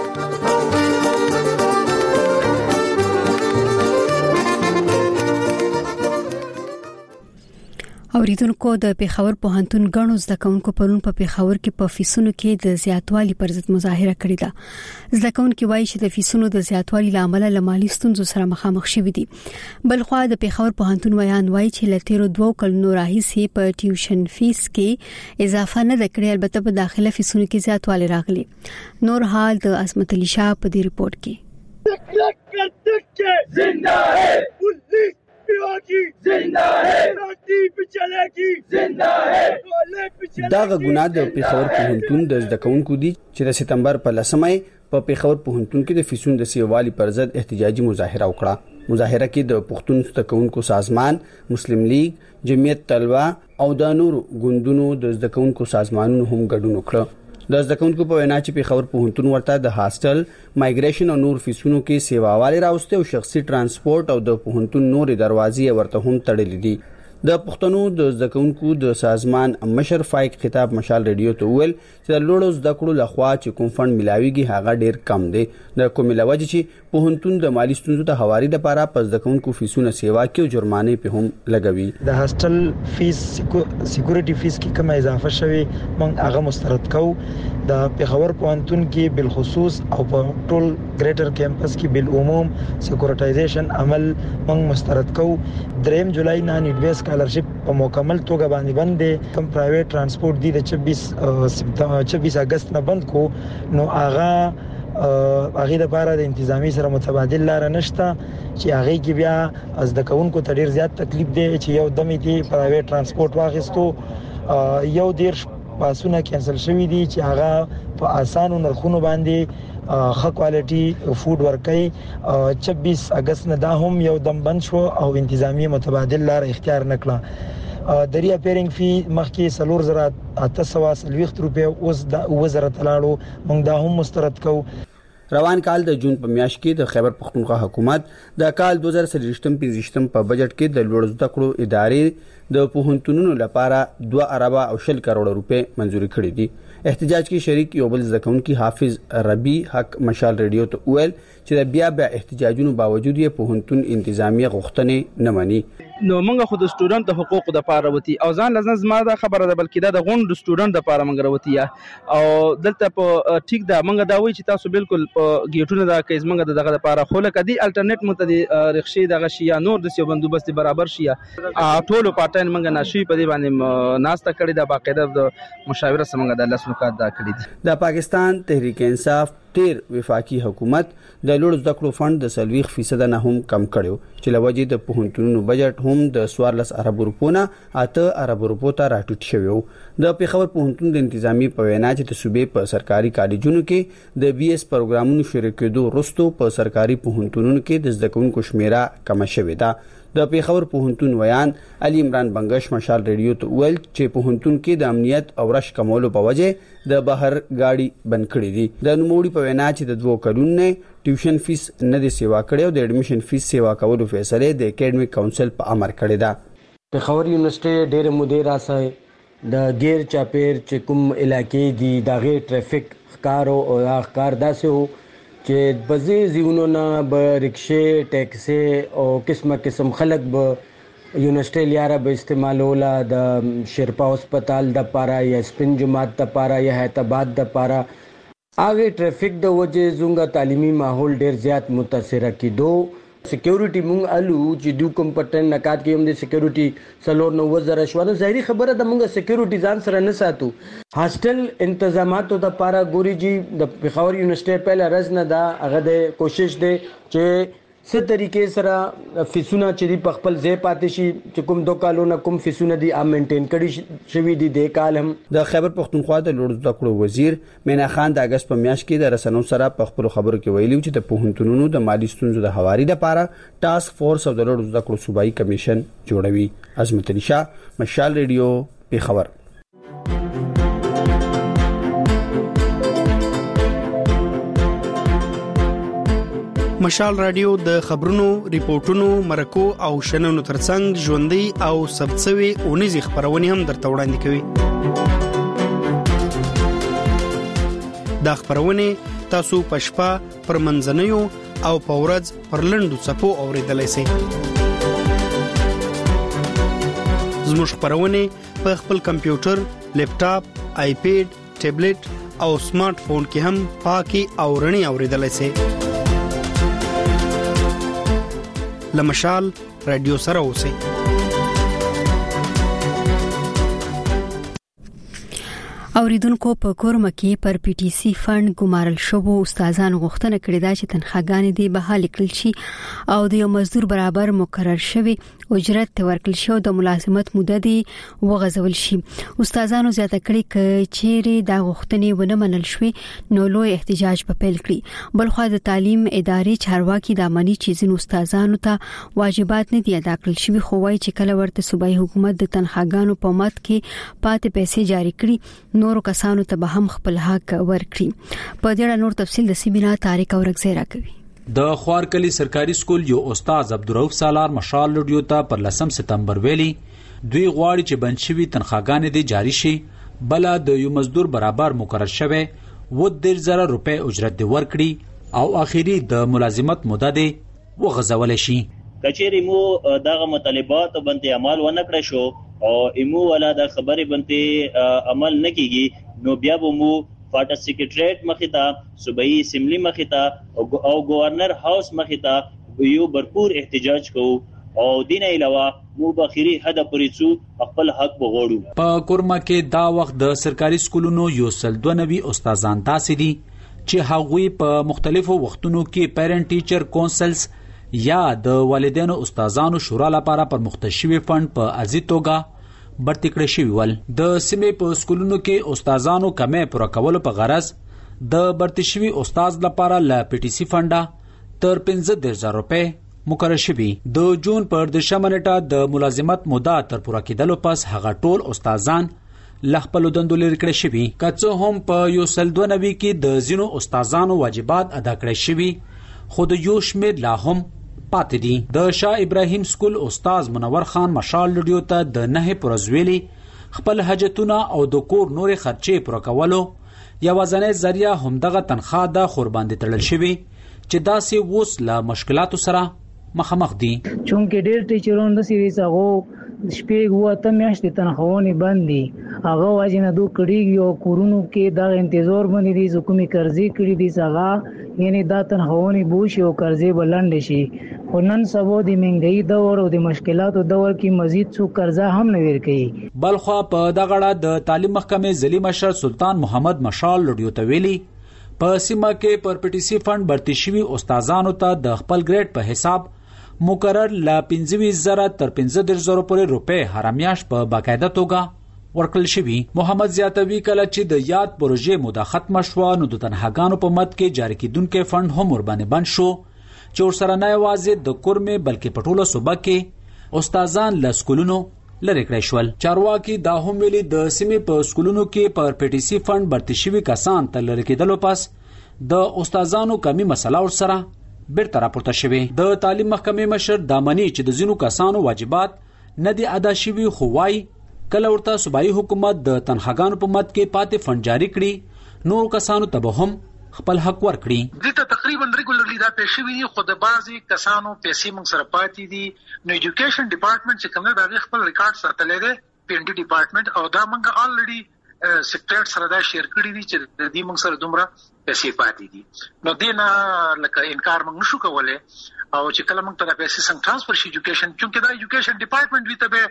اوریدونکو د پیښور پوهنتون غنو زده کوونکو پرون په پیښور کې په فیسونو کې د زیاتوالي پر ضد مظاهره کړې ده. زده کوونکو وایي چې د فیسونو د زیاتوالي لامل له مالي ستونزو سره مخامخ شوي دي. بلخو د پیښور پوهنتون ویان وایي چې له تیرو 2 کلونو راهیسې په ټیوشن فیس کې اضافه نه کړې، البته په داخله فیسونو کې زیاتوالی راغلي. نور حال د عصمت علي شاه په دې ریپورت کې. लक लक करते के जिंदा है, पुलिस पियोगी जिंदा है, राती पे चलेगी जिंदा है। دغه ګناه د پیښور پوهنتون د زده کوونکو دي چې د سپتمبر په 10مه په پیښور پوهنتون کې د فیسون د سیوالي پر ضد احتجاجي مظاهره وکړه. مظاهره کې د پښتون زده کوونکو سازمان، مسلم لیگ، جمعیت طلبه او د نورو ګوندونو د زده کوونکو سازمانونو هم ګډون وکړ. د زده کوونکو په وینا چې پیښور پوهنتون ورته د هاستل، مایګریشن او نور فیسونو کې سیواوالي راوسته او شخصي ترانسپورت او د پوهنتون نورې دروازې ورته هم تړلې دي. د پښتنو د زده کوونکو د سازمان مشر فایق خطاب مشال ریډیو ته ویل چې د لوړو زده کړو لخوا چې کوم فند ملاويږي هغه ډیر کم دی. د کومې لوجه چې پوهنتون د مالی ستونزو ته هواري د لپاره په زده کوونکو فیسونه سیوا کې او جرمانه په هم لګوي. د هاستل فیس سکیورټي فیس کې کومه اضافه شوی موږ هغه مسترد کوو. د پیښور پوهنتون کې بالخصوص او په ټول ګریټر کیمپس کې بالعموم سکیورټایزیشن عمل موږ مسترد کوو. 3 جولای نه نیډویس سکالرشپ په مکمل توګه باندې بند دي. کوم پرایویټ ترانسپورت دی د 26 اگست نه بند کو نو هغه لپاره د انتظامی سره متبادل لار نشته چې هغه کې بیا از د کوونکو ته ډیر زیات تکلیف دی چې یو دمه دی پرایویټ ترانسپورت واغستو یو ډیر پاسونه کینسل شوی دي چې هغه په اسانو نرخونو باندې ښه کوالټي فود ورکړي. 26 اگست نه دا هم یو دم بند شو او انتظامی متبادل لار اختیار نکړه. دریا پیرنګ فی مخکې 4830 روپیا اوس د 2000 تلاړو موږ دا هم مسترد کوو. روان کال د جون په میاشت کې د خیبر پختونخوا حکومت د کال 2023 په بجټ کې د لوړ زده کړو ادارې د پوهنتونونو لپاره 2 اربه او 10 کروڑ روپے منزوري کړې دي. احتجاج کې شریک یو بل ځکونکي حافظ ربی حق مشال ریډیو ته ویل چې د بیا احتجاجونو باوجود یې پوهنتون انتظامیه غوښتنې نه مني. نو موږ خو د سټوډنټ د حقوقو د پاره وتی او ځان لازم زما دا خبره ده بلکې دا د غونډ سټوډنټ د پاره موږ وروتی او دلته په ټیک دا موږ دا وایي چې تاسو بالکل گیټونه دا کیس موږ دغه د پاره خو لکه دی الټرنیټ متدي رخصي دغه شي یا نور د سیو بندوبست برابر شي ټولو پټاین موږ نشي په دې باندې ناسته کړی دا باقاعده د مشاوره سمګه د الله سنکات دا کړی دي. د پاکستان تحریک انصاف تیر وفاقي حکومت د لوړ زده کړو فند د 40% نه هم کم کړو چې لوجې د پوهنتونونو بجټ هم د 14 ارب روپو نه 8 ارب روپو ته راټیټ شوی. د پیښور پوهنتون د انتظامی په وینا چې د صوبې په سرکاري کالجونو کې د بي اس پروګرامونو شروع کېدو وروسته په سرکاري پوهنتونونو کې د زده کوونکو شمیره کم شوې ده. د پیښور پوهنتون ویان علي عمران بنگش مشال ریډیو ته ویل چې پوهنتون کې د امنیت او رش کمولو په وجه د بهر گاډي بند کړې دي. د نوموړي په وینا چې د 2 کلونو نه ټیوشن فیس نه دي سیوا کړي او د اډمیشن فیس سیوا کولو فیصله د اکیډمیک کونسل په امر کړی ده. پیښور یونیورسيټي ډېر مدیر راځي د غیر چاپیر چې کوم علاقې دي دغه ټریفیک ښکارو او ښکار داسې وو چې بځې زیونو نه به رکشې ټیکسي او قسم خلک به یونیورسيټي لاره به استعمالوله د شیرپا هسپتال د پاره یا سپین جماعت د پاره یا حیدرآباد د پاره هغه ټریفیک د وجه زونګه تعلیمي ماحول ډیر زیات متاثر کیدو. سکیورټي مونږ الو چې دو کمپټن نکات کې هم د سکیورټي 39000 شو ده. ظاهري خبره د مونږ سکیورټي ځان سره نه ساتو. هاستل انتظاماتو د پاره ګوري جی د پیښور یونیورسيټي په لارز نه دا هغه د کوشش دی چې څه طریقې سره فیسونه چې دی په خپل ځای پاتې شي چې کوم 2 کالونه کوم فیسونه دی امینټین کړي شوی دی د کال هم. د خیبر پختونخوا د لوړ زده کړو وزیر مینا خان د اگست په میاشت کې د رسنیو سره په خپل خبرو کې ویلي چې د پوهنتونونو د مالی ستونزو د هواري لپاره ټاسک فورس او د لوړ زده کړو صوبایي کمیشن جوړوي. عظمت علي شاه مشال ریډیو پیښور. مشال رادیو د خبرونو، ریپورتونو، مرکو او شننو ترڅنګ ژوندۍ او ثبتسوي اونیزي خبرونه هم درته وړاندې کوي. دا خبرونه تاسو پښپا پر منځنیو او پورز پر لندو صفو اوریدلای شئ. زموږ خبرونه په خپل کمپیوټر، لیپټاپ، آیپیډ، ټابلیټ او سمارټ فون کې هم پاکي او رڼي اوریدلای شئ. لمشال رادیو سره اوسئ. اوریدونکو په کورم کې پر پی ټی سی فند ګمارل شوو استادانو غوښتنه کړې ده چې تنخواګانې دې بحال کړل شي او د یو مزدور برابر مقرر شوی اجرت ورکړل شي او د ملازمت موده دې وغځول شي. استادانو زیاته کړې چې چیرې دا غوښتنې ونه منل شوې نو لوی احتجاج په پیل کړی. بلخو د تعلیم ادارې چارواکي د امني چیزونو استادانو ته واجبات نه دي ادا کړل شوی، خو وايي چې کله ورته صوبایي حکومت د تنخواګانو په مت کې پاتې پیسې جاری کړي نورو کسانو ته به هم خپل حق ورکړي. په دې اړه نور تفصیل د سیمینار تاریخ اورګزی راکوي. د خوارکلی سرکاري سکول یو استاد عبدالرؤف سالار مشال لډیو ته پر 10 سپتمبر ویلي دوی غواړي چې بنچوي تنخواګانې دي جاری شي، بل د یو مزدور برابر مقرر شوی 10,000 روپے اجرت دی ورکړي او اخیری د ملازمت موده دی وغځول شي. کچېری مو دغه مطالبات باندې عمل ونه کړی شو او ایمو ولا د خبرې باندې عمل نکېږي نو بیا به مو فاټا سیکریټریټ مخیتا صوبایي اسمبلی مخیتا او گورنر هاوس مخیتا یو برپور احتجاج کوو او دین علاوه مو بخیری حد پورې څو خپل حق وغوړو. په کورما کې دا وخت د سرکاري سکولونو یو سل 92 استادان داسې دي چې هغوی په مختلفو وختونو کې پیرنټ ټیچر کونسلز یا د والدینو استادانو شورا لپاره پر مختشوي فند په ازي توګه برتی کړی شوی ول. د سیمې په سکولونو کې استادانو کمې پوره کولو په غرض د برتی شوی استاد لپاره ل پی ټی سی فنډا تر 15,000 روپے مقرر شوی. د جون پر 10 منټه د ملازمت موده تر پوره کېدلو پس هغه ټول استادان ل خپل دندو لري کړی شوی. کڅو هم په یو سل 92 کې د زینو استادانو واجبات ادا کړی شوی، خو د یو شمېر لا هم پاتې دي. د شاه ابراهیم سکول استاد منور خان مشال لډیو ته د 9 پرزویلی خپل حاجتونه او د کور نورې خرچې پوره کولو یوازینی ذریعہ همدغه تنخواه د خورباندې تړل شوی چې داسې اوس له مشکلاتو سره مخامخ دي. چونکې ډېر ټیچرونو د سیریز هغه شپږ وته میاشتې تنخواهونه باندې هغه واجنه دوه کړي او کورونو کې دا انتظار باندې دي حکومت قرضې کړي دي څنګه یعنی دا تنخواهونه بوشي او قرضې بلند شي. ونن سبو د منګي دور او د مشکلاتو دور کې مزید څو قرضه هم نه ورکړي. بلخو په دغړه د تعلیم محکمې ځلی مشر سلطان محمد مشال لډیو ته ویلي په سیمه کې پر پی ټی سی فند برتی شوی استادانو ته د خپل ګریډ په حساب مقرر ل 15,000 تر 15,000 پورې روپے هر میاشت په باقاعده توګه ورکړل شوی. محمد زیاتوی کله چې د یاد پروژې موده ختم شو نو د تنخواګانو په مت کې جاری کیدونکو فند هم ور باندې بند شو چې ورسره نه یوازې د کورمې بلکې په ټوله صوبه کې استادان له سکولونو لری کړی شول. چارواکي دا هم ویلي د سیمې په سکولونو کې پر پی ټی سی فند برتی شوی کسان تل لری کېدلو پس د استادانو کمی مسله ورسره بیرته راپورته شوی. د تعلیم محکمې مشر دامنی چې د زینو کسانو واجبات نه دي ادا شوی، خو وايي کله ورته صوبایي حکومت د تنخواګانو په مت کې پاتې فند جاری کړي نور کسانو ته به هم خپل حق ورکړي. دته تقریبا ریګولرلی دا پېښې وي، خو د بعضي کسانو پیسې موږ سره پاتې دي. نو ایجوکیشن ډپارټمنټ چې کومه دا خپل ریکارډ ساتلې ده پی ان ډي ډپارټمنټ او دا موږ الریډي سیکریټ سره دا شیر کړی دي چې د دې موږ سره دومره پیسې پاتې دي. نو دینه لکه انکار موږ نشو کولای او چې کله موږ ته پیسې څنګه ترانسفر شي ایجوکیشن، چونکه دا ایجوکیشن ډپارټمنټ وی ته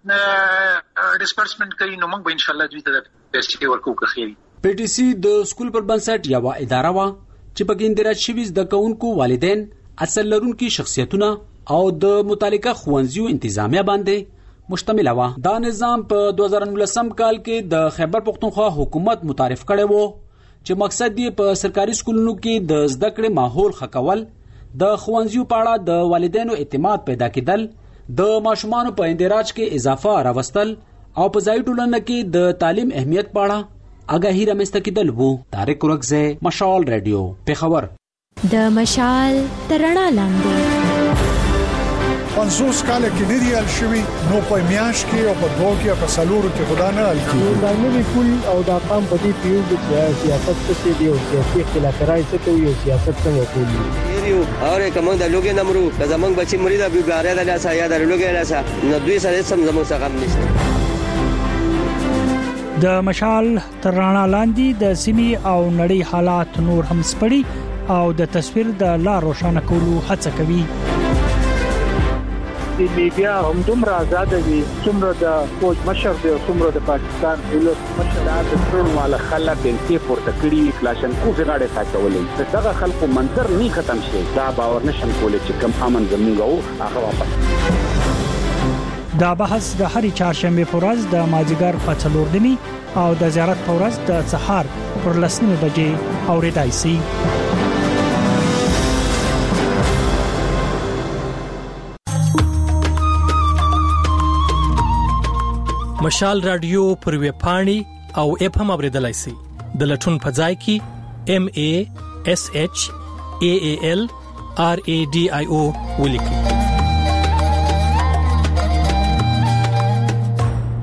به ډیسپرسمنت کوي نو موږ به ان شاء الله دوی ته پیسې ورکو که خیر. پی ټی سی د سکول پر بنسټ یو اداره وا چې په کې اندراج شوی د کونکو والدین اصل لرونکي شخصیتونه او د متعلقه ښوونځیو انتظامیه باندې مشتمل و. دا نظام په 2019 کال کې د خیبر پختونخوا حکومت متعارف کړی وو چې مقصد یې په سرکاري سکولونو کې د زده کړې ماحول ښه کول، د ښوونځیو په اړه د والدینو اعتماد پیدا کېدل، د ماشومانو په اندراج کې اضافه راوستل او په ځای ټولنه کې د تعلیم اهمیت په اړه آگاهی رامنځته کېدل وو. طارق اورګزی، مشال رادیو، پیښور. د مشال ترڼا لاندې 50 کال کې لري الشوي نو په میاش کې او په دوه کې په سالورو کې خدا نه الکی دا نوی کول او دا قام په دې پیو چې سیاست څه دی او سیاسي اختلافات څه کوي او سیاست څنګه کوي یو اوره کوم د لوګي نمرو د زمنګ بچي مریدا بیګاره د لاسه یا د لوګي لاسه نو دوی سره سم زمو څخه هم نشته. د مشال ترڼا لاندې د سیمې او نړۍ حالات نور هم سپړي او د تصویر د لا روښانه کولو هڅه کوي. د میډیا هم دومره آزاد دي څومره د فوج مشر دی څومره د پاکستان ولس مشر د ټول مال خلک بنتي پورته کړی کلاشنکو غاړه ساتولې دغه خلکو منظر نه ختم شي دا باور نشم کولای چې کم امن زموږ هغه واپس. دا بحث د هرې چهارشنبه په ورځ د مازیګر په 4:30 او د زیارت په ورځ د سهار پر 10:00 بجې اوریدای شي. مشال رادیو پر ویب پاڼې او اپ هم اوریدلای شي. د لټون په ځای کې MASHAALRADIO ولیکئ.